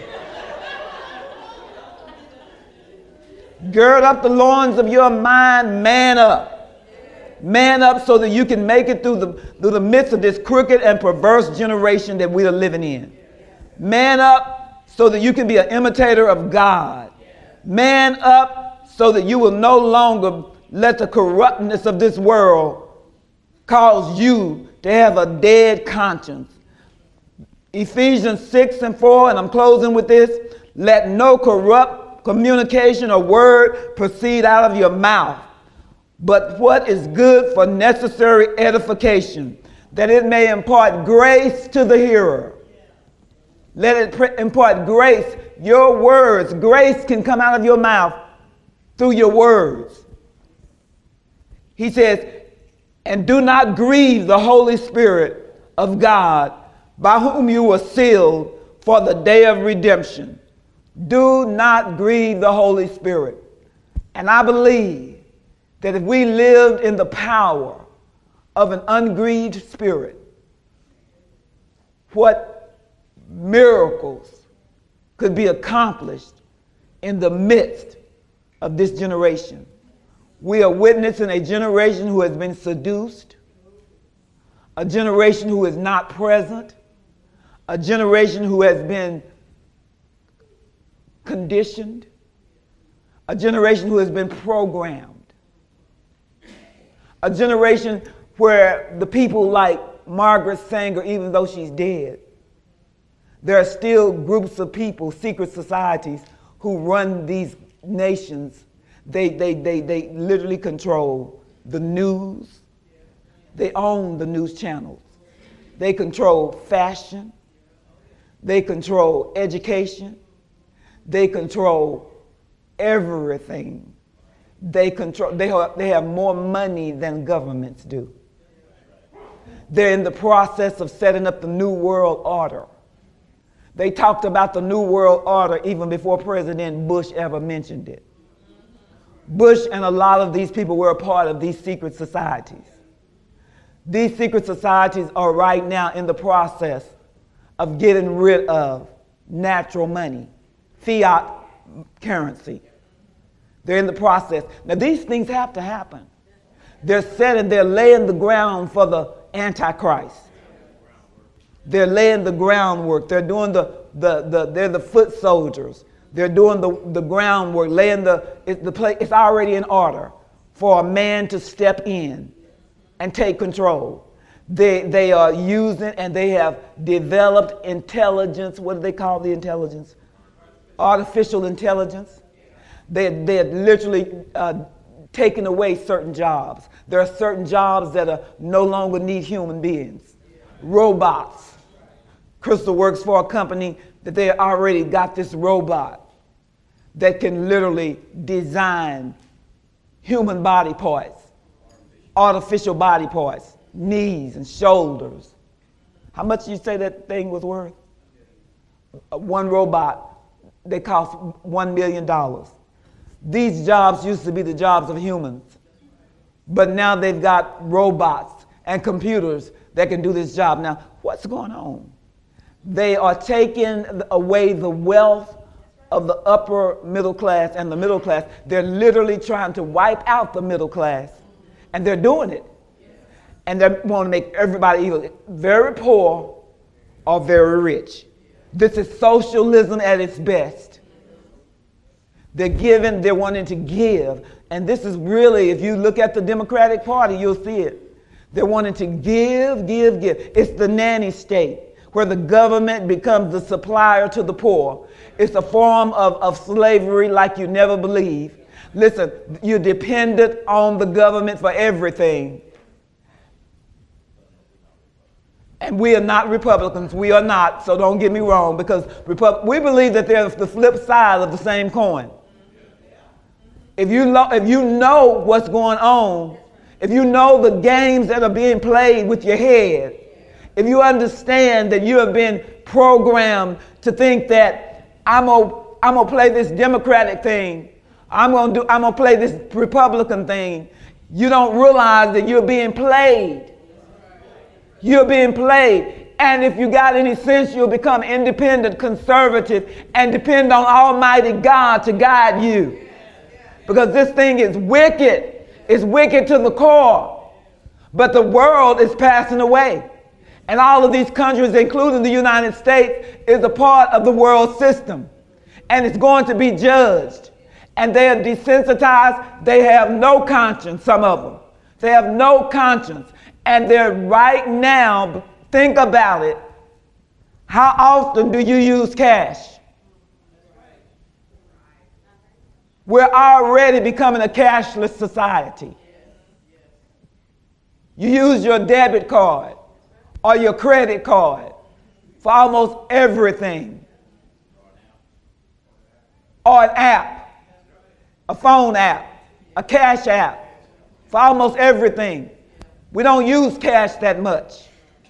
A: Gird up the loins of your mind, man up. Man up so that you can make it through the, through the midst of this crooked and perverse generation that we are living in. Man up so that you can be an imitator of God. Man up so that you will no longer let the corruptness of this world cause you to have a dead conscience. Ephesians six and four, and I'm closing with this. Let no corrupt communication or word proceed out of your mouth, but what is good for necessary edification, that it may impart grace to the hearer. Let it pre- impart grace. Your words, grace can come out of your mouth through your words. He says, and do not grieve the Holy Spirit of God, by whom you were sealed for the day of redemption. Do not grieve the Holy Spirit. And I believe that if we lived in the power of an ungrieved spirit, what miracles could be accomplished in the midst of this generation. We are witnessing a generation who has been seduced, a generation who is not present, a generation who has been conditioned, a generation who has been programmed, a generation where the people like Margaret Sanger, even though she's dead, there are still groups of people, secret societies, who run these nations. They, they, they, they literally control the news. They own the news channels. They control fashion. They control education. They control everything. They control. They have, they have more money than governments do. They're in the process of setting up the New World Order. They talked about the New World Order even before President Bush ever mentioned it. Bush and a lot of these people were a part of these secret societies. These secret societies are right now in the process of getting rid of natural money, fiat currency. They're in the process. Now, these things have to happen. They're setting, they're laying the ground for the Antichrist. They're laying the groundwork. They're doing the, the, the they're the foot soldiers. They're doing the, the groundwork, laying the, it, the play, it's already in order for a man to step in and take control. They, they are using and they have developed intelligence. What do they call the intelligence? Artificial intelligence. They're, they're literally uh, taking away certain jobs. There are certain jobs that are no longer need human beings. Robots. Crystal works for a company that they already got this robot that can literally design human body parts, artificial body parts, knees and shoulders. How much you say that thing was worth? Uh, one robot, they cost one million dollars. These jobs used to be the jobs of humans, but now they've got robots and computers that can do this job. Now, what's going on? They are taking away the wealth of the upper middle class and the middle class. They're literally trying to wipe out the middle class, and they're doing it. And they want to make everybody either very poor or very rich. This is socialism at its best. They're giving, they're wanting to give. And this is really, if you look at the Democratic Party, you'll see it. They're wanting to give, give, give. It's the nanny state, where the government becomes the supplier to the poor. It's a form of, of slavery like you never believe. Listen, you're dependent on the government for everything. And we are not Republicans. We are not, so don't get me wrong, because Repub- we believe that there's the flip side of the same coin. If you, lo- if you know what's going on, if you know the games that are being played with your head, if you understand that you have been programmed to think that I'm gonna I'm gonna play this Democratic thing. I'm gonna do I'm gonna play this Republican thing. You don't realize that you're being played. You're being played. And if you got any sense, you'll become independent, conservative, and depend on Almighty God to guide you. Because this thing is wicked. It's wicked to the core. But the world is passing away. And all of these countries, including the United States, is a part of the world system. And it's going to be judged. And they are desensitized. They have no conscience, some of them. They have no conscience. And they're right now, think about it. How often do you use cash? We're already becoming a cashless society. You use your debit card or your credit card for almost everything. Or an app, a phone app, a cash app, for almost everything. We don't use cash that much.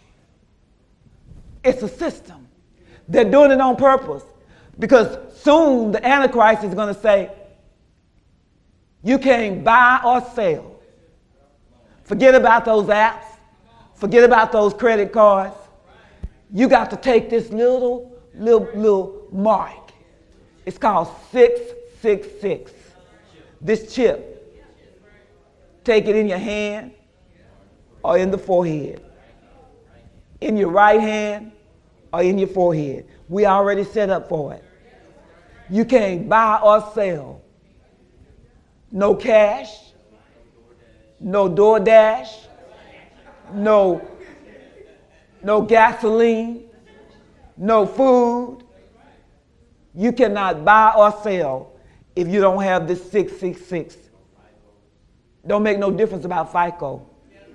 A: It's a system. They're doing it on purpose because soon the Antichrist is going to say, you can't buy or sell. Forget about those apps. Forget about those credit cards. You got to take this little, little, little mark. It's called six six six. This chip. Take it in your hand or in the forehead. In your right hand or in your forehead. We already set up for it. You can't buy or sell. No cash. No DoorDash. No, no gasoline. No food. You cannot buy or sell if you don't have this six six six. Don't make no difference about FICO.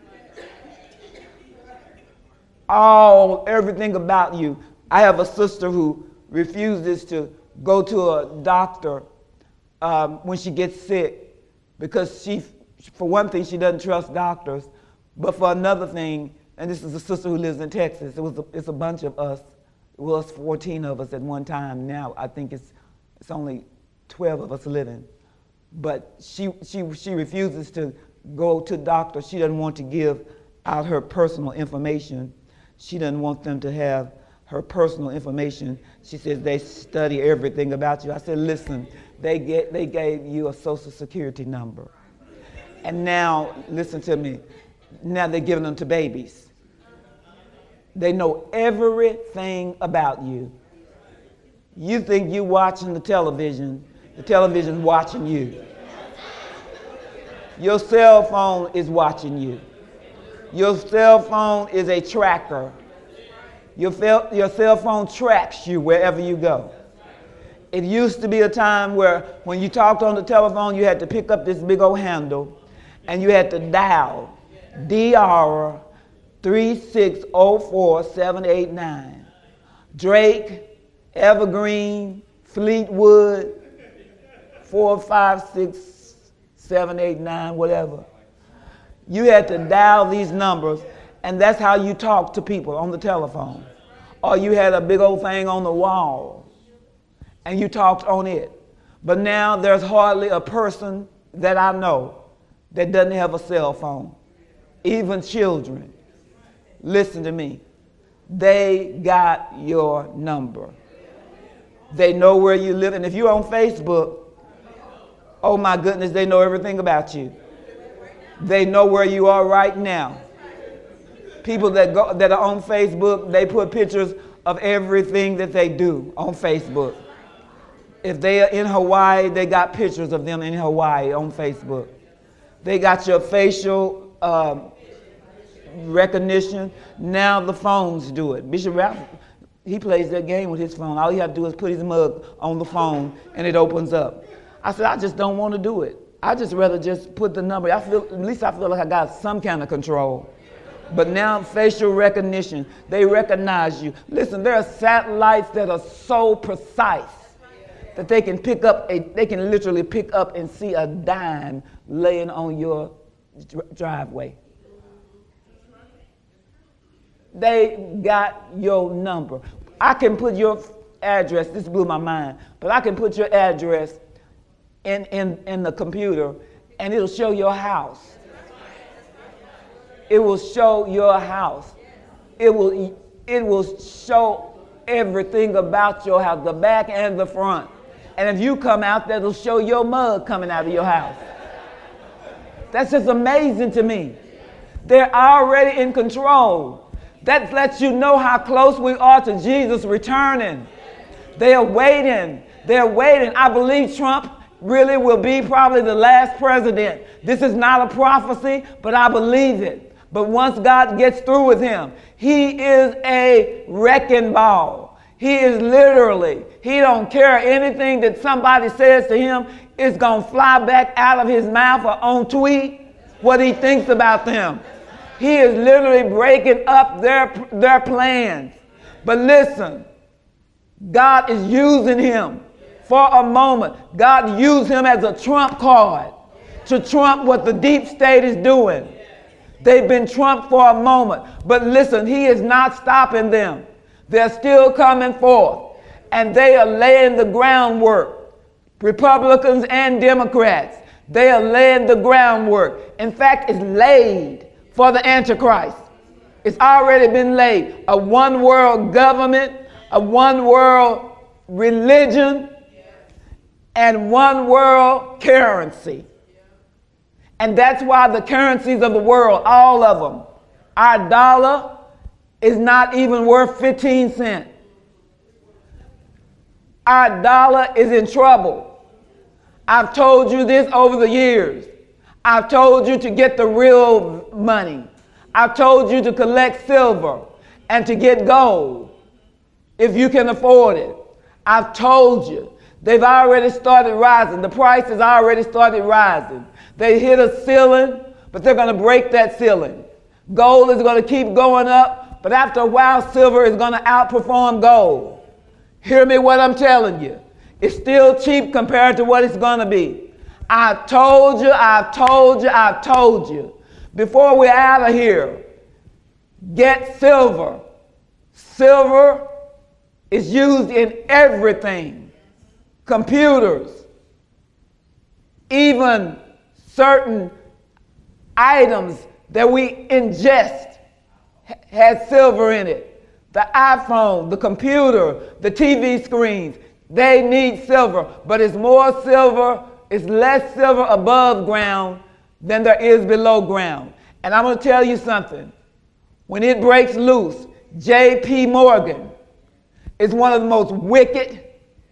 A: All, everything about you. I have a sister who refuses to go to a doctor um, when she gets sick because she, for one thing, she doesn't trust doctors. But for another thing, and this is a sister who lives in Texas, it was a, it's a bunch of us. It was fourteen of us at one time. Now I think it's it's only twelve of us living. But she she she refuses to go to doctors. She doesn't want to give out her personal information. She doesn't want them to have her personal information. She says they study everything about you. I said, listen, they get they gave you a social security number. And now, listen to me, now they're giving them to babies. They know everything about you. You think you're watching the television, the television's watching you. Your cell phone is watching you. Your cell phone is a tracker. Your, fel- your cell phone tracks you wherever you go. It used to be a time where when you talked on the telephone, you had to pick up this big old handle and you had to dial D R three six zero four seven eight nine. Drake, Evergreen, Fleetwood, four five six seven eight nine, whatever. You had to dial these numbers, and that's how you talk to people on the telephone. Or you had a big old thing on the wall, and you talked on it. But now there's hardly a person that I know that doesn't have a cell phone. Even children. Listen to me. They got your number. They know where you live. And if you're on Facebook, oh my goodness, they know everything about you. They know where you are right now. People that go that are on Facebook, they put pictures of everything that they do on Facebook. If they are in Hawaii, they got pictures of them in Hawaii on Facebook. They got your facial um, recognition. Now the phones do it. Bishop Ralph, he plays that game with his phone. All he has to do is put his mug on the phone and it opens up. I said, I just don't want to do it. I just rather just put the number. I feel, at least I feel like I got some kind of control. But now facial recognition, they recognize you. Listen, there are satellites that are so precise that they can pick up a, they can literally pick up and see a dime laying on your dr- driveway. They got your number. I can put your address, this blew my mind, but I can put your address in, in, in the computer and it'll show your house. It will show your house. It will, it will show everything about your house, the back and the front. And if you come out, that'll show your mug coming out of your house. That's just amazing to me. They're already in control. That lets you know how close we are to Jesus returning. They are waiting. They're waiting. I believe Trump really will be probably the last president. This is not a prophecy, but I believe it. But once God gets through with him, he is a wrecking ball. He is literally, he don't care anything that somebody says to him, it's going to fly back out of his mouth or on tweet what he thinks about them. He is literally breaking up their, their plans. But listen, God is using him for a moment. God used him as a trump card to trump what the deep state is doing. They've been trumped for a moment. But listen, he is not stopping them. They're still coming forth. And they are laying the groundwork. Republicans and Democrats, they are laying the groundwork. In fact, it's laid for the Antichrist. It's already been laid. A one world government, a one world religion, and one world currency. And that's why the currencies of the world, all of them, our dollar is not even worth fifteen cents. Our dollar is in trouble. I've told you this over the years. I've told you to get the real money. I've told you to collect silver and to get gold if you can afford it. I've told you. They've already started rising. The price has already started rising. They hit a ceiling, but they're going to break that ceiling. Gold is going to keep going up, but after a while, silver is going to outperform gold. Hear me what I'm telling you. It's still cheap compared to what it's going to be. I've told you, I've told you, I've told you. Before we're out of here, get silver. Silver is used in everything. Computers, even certain items that we ingest has silver in it. The iPhone, the computer, the T V screens, they need silver, but it's more silver, it's less silver above ground than there is below ground. And I'm going to tell you something. When it breaks loose, J P Morgan is one of the most wicked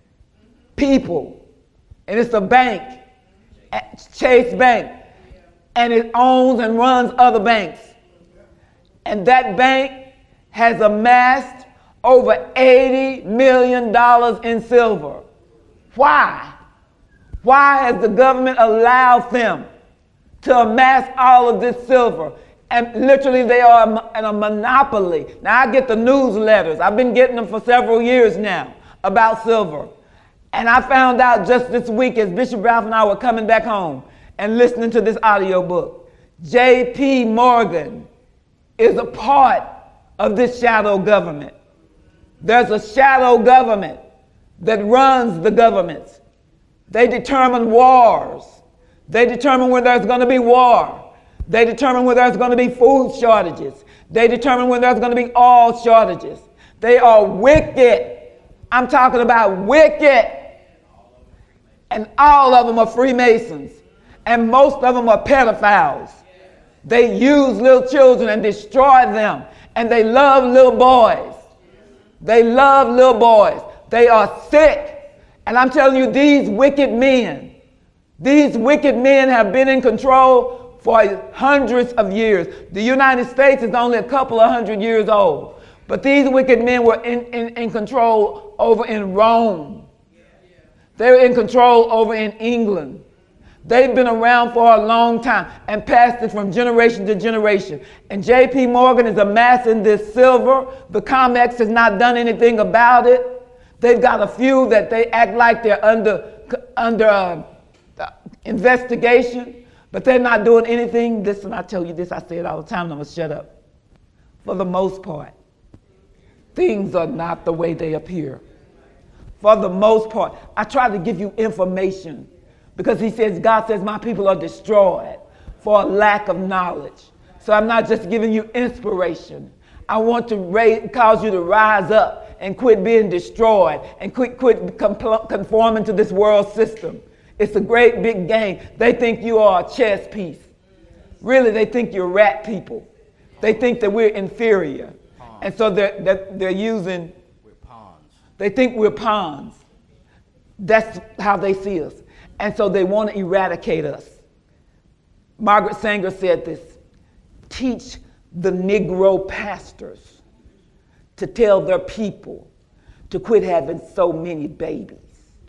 A: people, and it's a bank, Chase Bank, and it owns and runs other banks. And that bank has amassed over eighty million dollars in silver. Why? Why has the government allowed them to amass all of this silver? And literally they are in a monopoly. Now I get the newsletters. I've been getting them for several years now about silver. And I found out just this week as Bishop Ralph and I were coming back home and listening to this audio book, J P Morgan is a part of this shadow government. There's a shadow government that runs the governments. They determine wars. They determine when there's going to be war. They determine when there's going to be food shortages. They determine when there's going to be oil shortages. They are wicked. I'm talking about wicked. And all of them are Freemasons. And most of them are pedophiles. They use little children and destroy them. And they love little boys. They love little boys. They are sick. And I'm telling you, these wicked men, these wicked men have been in control for hundreds of years. The United States is only a couple of hundred years old. But these wicked men were in, in, in control over in Rome. They were in control over in England. They've been around for a long time and passed it from generation to generation. And J P Morgan is amassing this silver. The COMEX has not done anything about it. They've got a few that they act like they're under, under uh, investigation, but they're not doing anything. Listen, I tell you this, I say it all the time, and I'm going to shut up. For the most part, things are not the way they appear. For the most part, I try to give you information because he says, God says, my people are destroyed for a lack of knowledge. So I'm not just giving you inspiration. I want to raise, cause you to rise up and quit being destroyed and quit, quit conforming to this world system. It's a great big game. They think you are a chess piece. Really, they think you're rat people. They think that we're inferior. Pawns. And so they're, they're, they're using, we're pawns. They think we're pawns. That's how they see us. And so they want to eradicate us. Margaret Sanger said this, teach the Negro pastors to tell their people to quit having so many babies.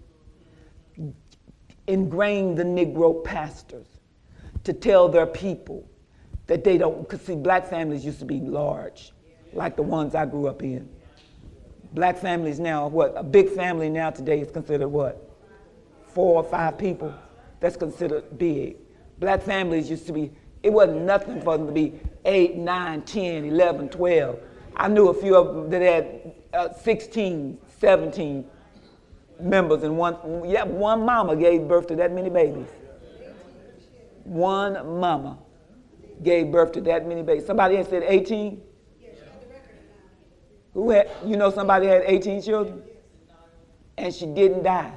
A: Ingrain the Negro pastors to tell their people that they don't, because see, black families used to be large, like the ones I grew up in. Black families now, what, a big family now today is considered what? Four or five people, that's considered big. Black families used to be, it wasn't nothing for them to be eight, nine, ten, eleven, twelve. I knew a few of them that had uh, sixteen, seventeen members, and one, yeah, one mama gave birth to that many babies. One mama gave birth to that many babies. Somebody had said eighteen? Who had, you know somebody had eighteen children? And she didn't die.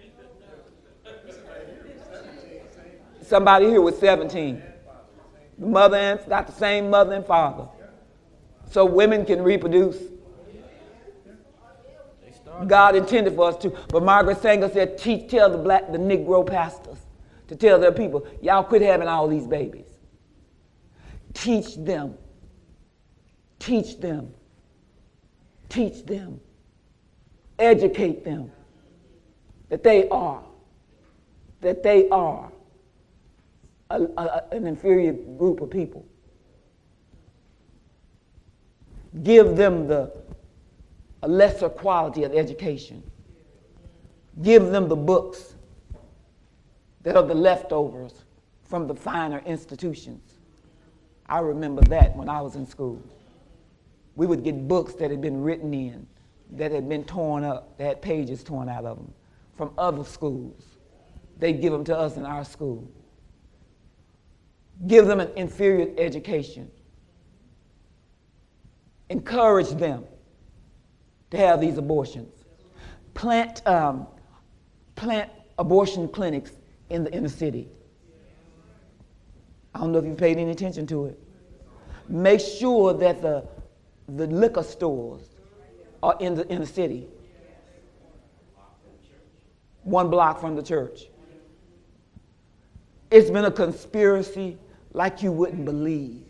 A: Somebody here was seventeen. The mother and got the same mother and father. So women can reproduce. God intended for us to. But Margaret Sanger said, teach, tell the black, the Negro pastors to tell their people, y'all quit having all these babies. Teach them. Teach them. Teach them. Educate them that they are, that they are a, a, an inferior group of people. Give them the a lesser quality of education. Give them the books that are the leftovers from the finer institutions. I remember that when I was in school. We would get books that had been written in, that had been torn up, that had pages torn out of them from other schools. They'd give them to us in our school. Give them an inferior education. Encourage them to have these abortions. Plant, um, plant abortion clinics in the inner city. I don't know if you've paid any attention to it. Make sure that the, the liquor stores are in the inner city. One block from the church. It's been a conspiracy like you wouldn't believe.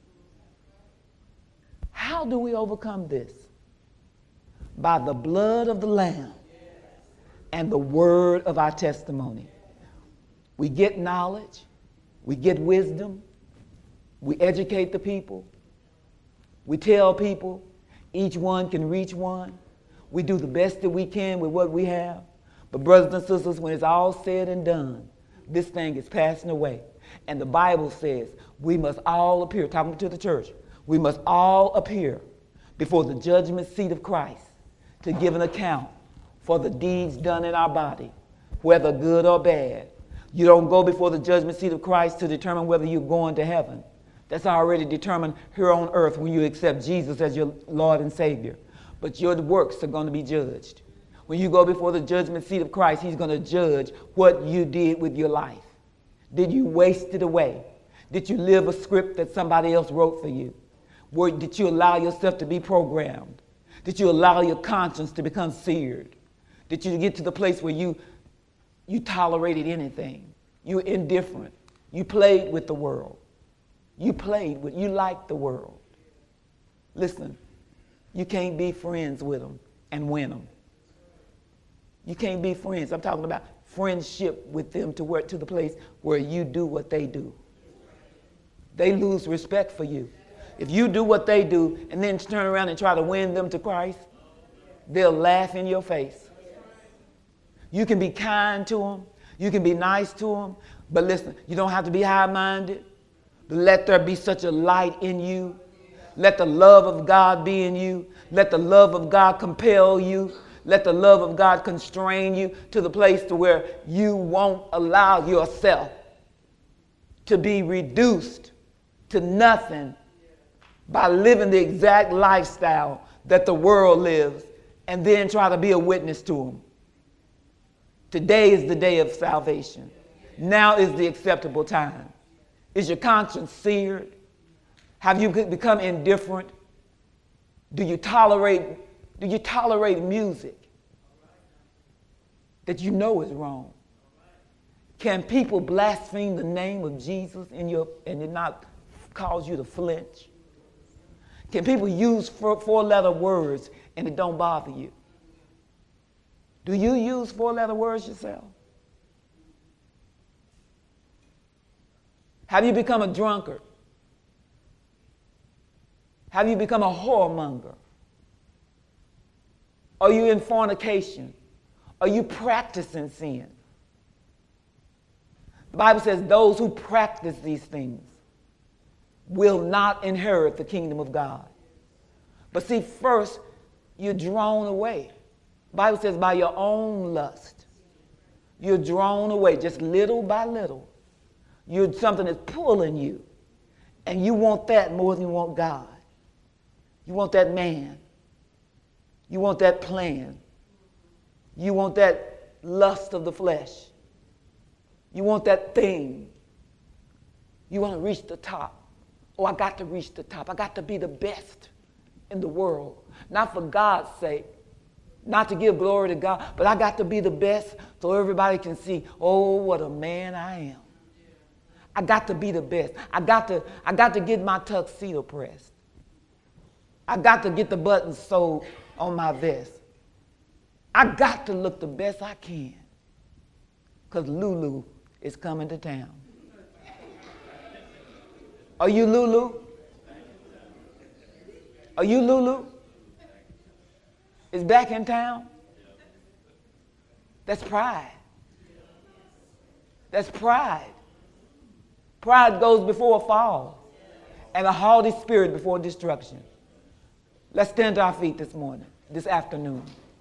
A: How do we overcome this? By the blood of the Lamb and the word of our testimony. We get knowledge, we get wisdom, we educate the people, we tell people each one can reach one. We do the best that we can with what we have. But brothers and sisters, when it's all said and done, this thing is passing away. And the Bible says we must all appear, talking to the church, we must all appear before the judgment seat of Christ to give an account for the deeds done in our body, whether good or bad. You don't go before the judgment seat of Christ to determine whether you're going to heaven. That's already determined here on earth when you accept Jesus as your Lord and Savior. But your works are going to be judged. When you go before the judgment seat of Christ, he's going to judge what you did with your life. Did you waste it away? Did you live a script that somebody else wrote for you? Where, did you allow yourself to be programmed? Did you allow your conscience to become seared? Did you get to the place where you, you tolerated anything? You were indifferent. You played with the world. You played with, you liked the world. Listen, you can't be friends with them and win them. You can't be friends. I'm talking about friendship with them to work to the place where you do what they do. They lose respect for you. If you do what they do and then turn around and try to win them to Christ, they'll laugh in your face. You can be kind to them. You can be nice to them. But listen, you don't have to be high-minded. But let there be such a light in you Let the love of God be in you. Let the love of God compel you. Let the love of God constrain you to the place to where you won't allow yourself to be reduced to nothing by living the exact lifestyle that the world lives and then try to be a witness to them. Today is the day of salvation. Now is the acceptable time. Is your conscience seared? Have you become indifferent? Do you tolerate, do you tolerate music that you know is wrong? Can people blaspheme the name of Jesus in your, and it not cause you to flinch? Can people use four, four-letter words and it don't bother you? Do you use four-letter words yourself? Have you become a drunkard? Have you become a whoremonger? Are you in fornication? Are you practicing sin? The Bible says those who practice these things will not inherit the kingdom of God. But see, first, you're drawn away. The Bible says by your own lust. You're drawn away just little by little. You're something that's pulling you. And you want that more than you want God. You want that man. You want that plan. You want that lust of the flesh. You want that thing. You want to reach the top. Oh, I got to reach the top. I got to be the best in the world. Not for God's sake. Not to give glory to God. But I got to be the best so everybody can see, oh, what a man I am. I got to be the best. I got to, I got to get my tuxedo pressed. I got to get the buttons sewed on my vest. I got to look the best I can because Lulu is coming to town. Are you Lulu? Are you Lulu? Is back in town? That's pride. That's pride. Pride goes before a fall and a haughty spirit before destruction. Let's stand to our feet this morning, this afternoon.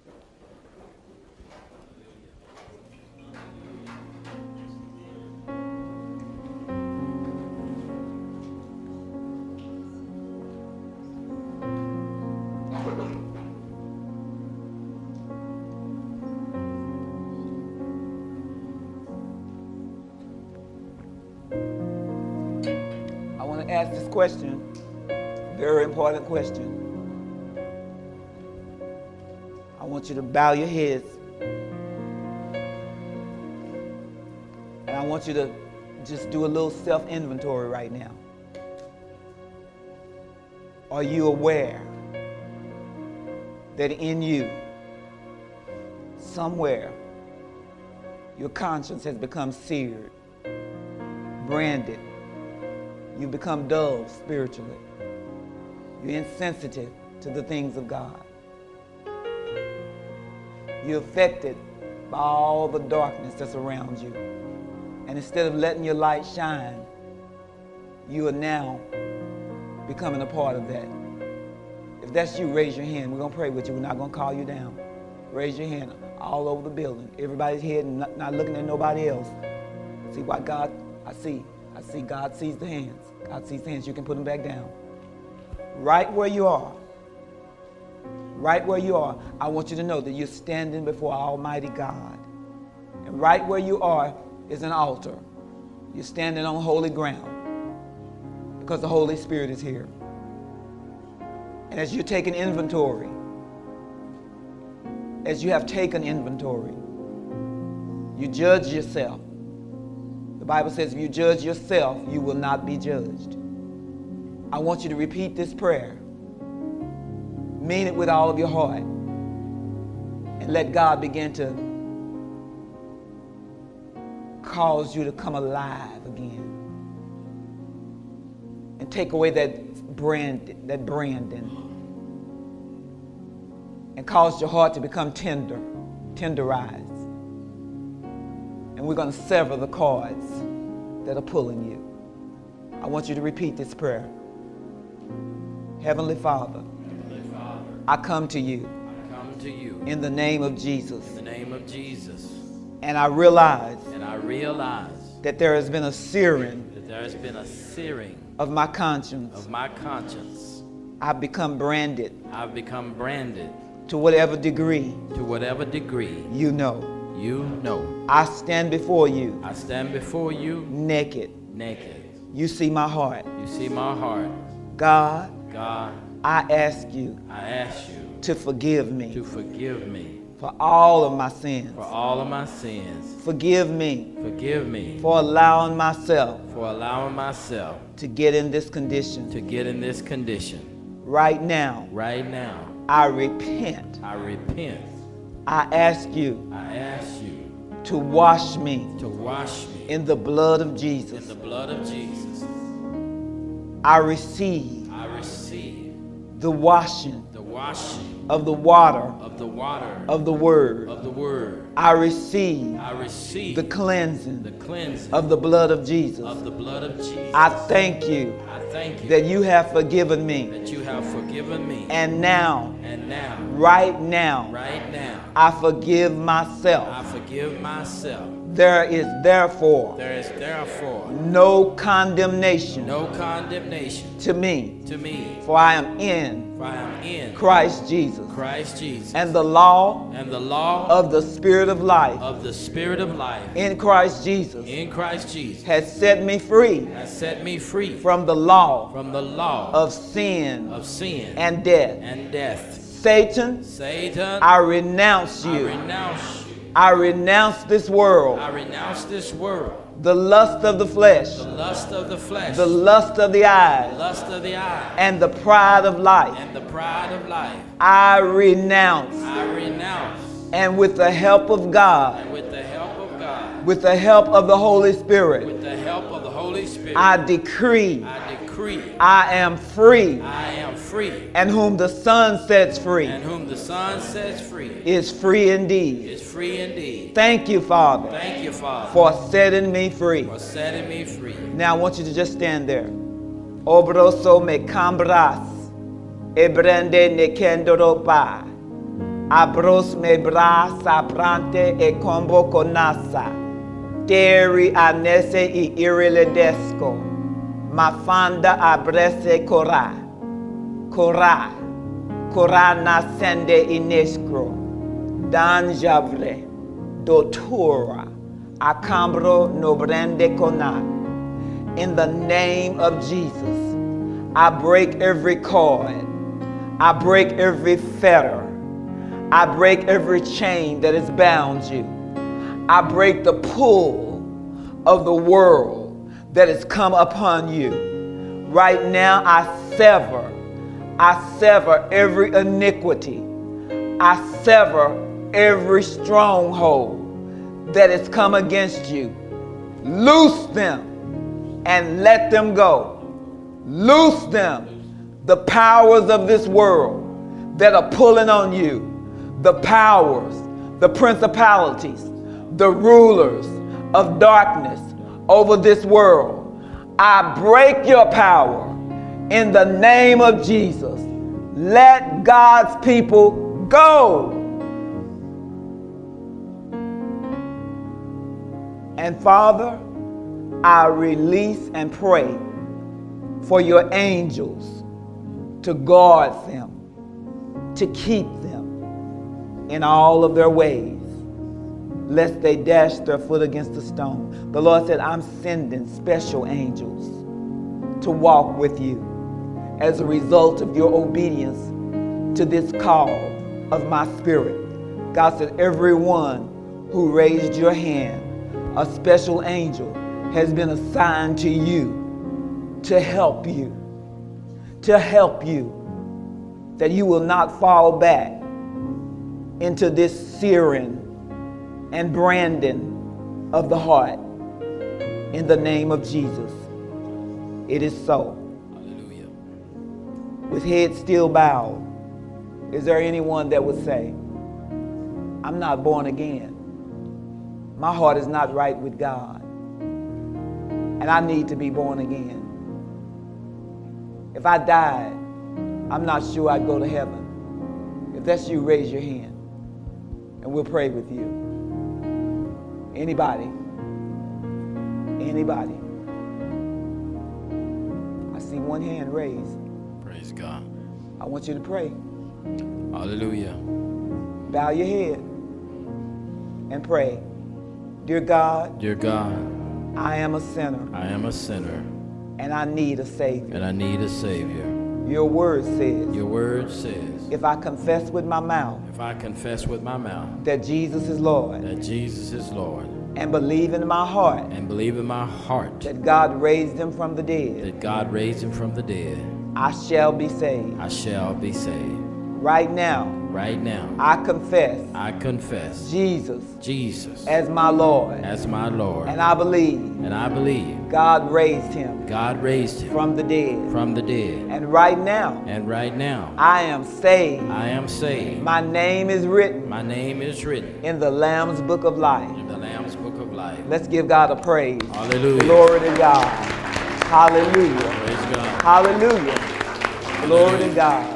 A: I want to ask this question, very important question. I want you to bow your heads. And I want you to just do a little self-inventory right now. Are you aware that in you, somewhere, your conscience has become seared, branded? You become dull spiritually. You're insensitive to the things of God. You're affected by all the darkness that's around you. And instead of letting your light shine, you are now becoming a part of that. If that's you, raise your hand. We're going to pray with you. We're not going to call you down. Raise your hand all over the building. Everybody's head and not, not looking at nobody else. See what God, I see. I see God sees the hands. God sees the hands. You can put them back down. Right where you are. Right where you are, I want you to know that you're standing before Almighty God. And right where you are is an altar. You're standing on holy ground because the Holy Spirit is here. And as you're taking inventory, as you have taken inventory, you judge yourself. The Bible says if you judge yourself, you will not be judged. I want you to repeat this prayer. Mean it with all of your heart. And let God begin to cause you to come alive again. And take away that brand, that branding. And cause your heart to become tender, tenderized. And we're going to sever the cords that are pulling you. I want you to repeat this prayer. Heavenly Father,
B: Heavenly Father,
A: I come to you
B: I come to you
A: in the name of Jesus.
B: in the name of Jesus.
A: And I realize
B: And I realize
A: that there has been a searing
B: that there has been a searing
A: of my conscience.
B: of my conscience.
A: I've become branded
B: I've become branded
A: to whatever degree
B: to whatever degree
A: you know.
B: you know.
A: I stand before you
B: I stand before you
A: naked.
B: naked.
A: You see my heart.
B: You see my heart.
A: God,
B: God,
A: I ask you
B: I ask you
A: to forgive me
B: to forgive me
A: for all of my sins.
B: for all of my sins.
A: Forgive me
B: Forgive me
A: for allowing myself
B: for allowing myself
A: to get in this condition.
B: to get in this condition.
A: Right now,
B: Right now,
A: I repent.
B: I repent.
A: I ask you
B: I ask you
A: to wash me
B: to wash me
A: in the blood of
B: in
A: Jesus.
B: the blood of Jesus.
A: I receive
B: I receive
A: the washing
B: the washing
A: of the water
B: of the water
A: of the word.
B: of the word.
A: I receive
B: I receive
A: the cleansing
B: the cleansing
A: of the blood of Jesus.
B: of the blood of Jesus.
A: I thank you
B: I thank you
A: that you have forgiven me.
B: that you have forgiven me.
A: And now,
B: And now,
A: right now,
B: right now,
A: I forgive
B: I
A: myself.
B: forgive myself.
A: There is therefore
B: There is therefore
A: no condemnation
B: no condemnation
A: to me,
B: to me,
A: for I am in
B: for I am in
A: Christ Jesus.
B: Christ Jesus.
A: And the law
B: And the law
A: of the Spirit of life
B: of the Spirit of life
A: in Christ Jesus
B: in Christ Jesus
A: has set me free
B: has set me free
A: from the law
B: from the law
A: of sin
B: of sin
A: and death.
B: and death.
A: Satan,
B: Satan,
A: I renounce
B: I
A: you.
B: renounce you.
A: I renounce this world,
B: I renounce this world,
A: the lust of the flesh,
B: the lust of the flesh,
A: the lust of the
B: the
A: eyes,
B: lust of the eye,
A: and the pride of life.
B: and the pride of life.
A: I renounce,
B: I renounce,
A: and with the help of God,
B: and with the help of God,
A: with the help of the Holy Spirit,
B: with the help of the Holy Spirit,
A: I decree
B: I decree
A: I am free,
B: I am free,
A: and whom the Son sets free
B: and whom the Son sets free
A: is free indeed.
B: is free indeed.
A: Thank you, Father,
B: Thank you, Father,
A: for setting me free.
B: for setting me free.
A: Now I want you to just stand there. Obroso me cambras, ebrende ne kendoropa, abros me bras abrante e combo conasa, teri anese i iriledesco, mafanda abrese cora, cora, cora nascende inescro, danjavre, dotura, acambro nobrende cona. In the name of Jesus, I break every cord. I break every fetter. I break every chain that has bound you. I break the pull of the world that has come upon you. Right now, I sever. I sever every iniquity. I sever every stronghold that has come against you. Loose them and let them go. Loose them, the powers of this world that are pulling on you, the powers, the principalities, the rulers of darkness over this world. I break your power in the name of Jesus. Let God's people go. And Father, I release and pray for your angels to guard them, to keep them in all of their ways, lest they dash their foot against a stone. The Lord said, I'm sending special angels to walk with you as a result of your obedience to this call of my spirit. God said, everyone who raised your hand, a special angel has been assigned to you to help you, to help you, that you will not fall back into this searing and branding of the heart. In the name of Jesus, it is so.
B: Hallelujah.
A: With heads still bowed, is there anyone that would say, I'm not born again. My heart is not right with God, and I need to be born again. If I died I'm not sure I'd go to heaven. If that's you, raise your hand and we'll pray with you. Anybody? Anybody? I see one hand raised.
B: Praise God.
A: I want you to pray.
B: Hallelujah.
A: Bow your head and pray. Dear God,
B: Dear God,
A: I am a sinner
B: I am a sinner
A: and I need a Savior.
B: and I need a Savior.
A: Your word says,
B: Your word says,
A: if I confess with my mouth
B: if I confess with my mouth
A: that Jesus is Lord
B: that Jesus is Lord
A: and believe in my heart
B: and believe in my heart
A: that God raised him from the dead,
B: that God raised him from the dead,
A: I shall be saved.
B: I shall be saved.
A: Right now,
B: Right now,
A: I confess
B: I confess
A: Jesus
B: Jesus
A: as my Lord,
B: as my Lord,
A: and I believe
B: and I believe
A: God raised him
B: God raised him
A: from the dead.
B: from the dead.
A: And right now,
B: And right now,
A: I am saved.
B: I am saved.
A: My name is written
B: My name is written
A: in the Lamb's Book of Life.
B: in the Lamb's Book of Life.
A: Let's give God a praise.
B: Hallelujah.
A: Glory to God. Hallelujah.
B: Praise God.
A: Hallelujah. Glory to God.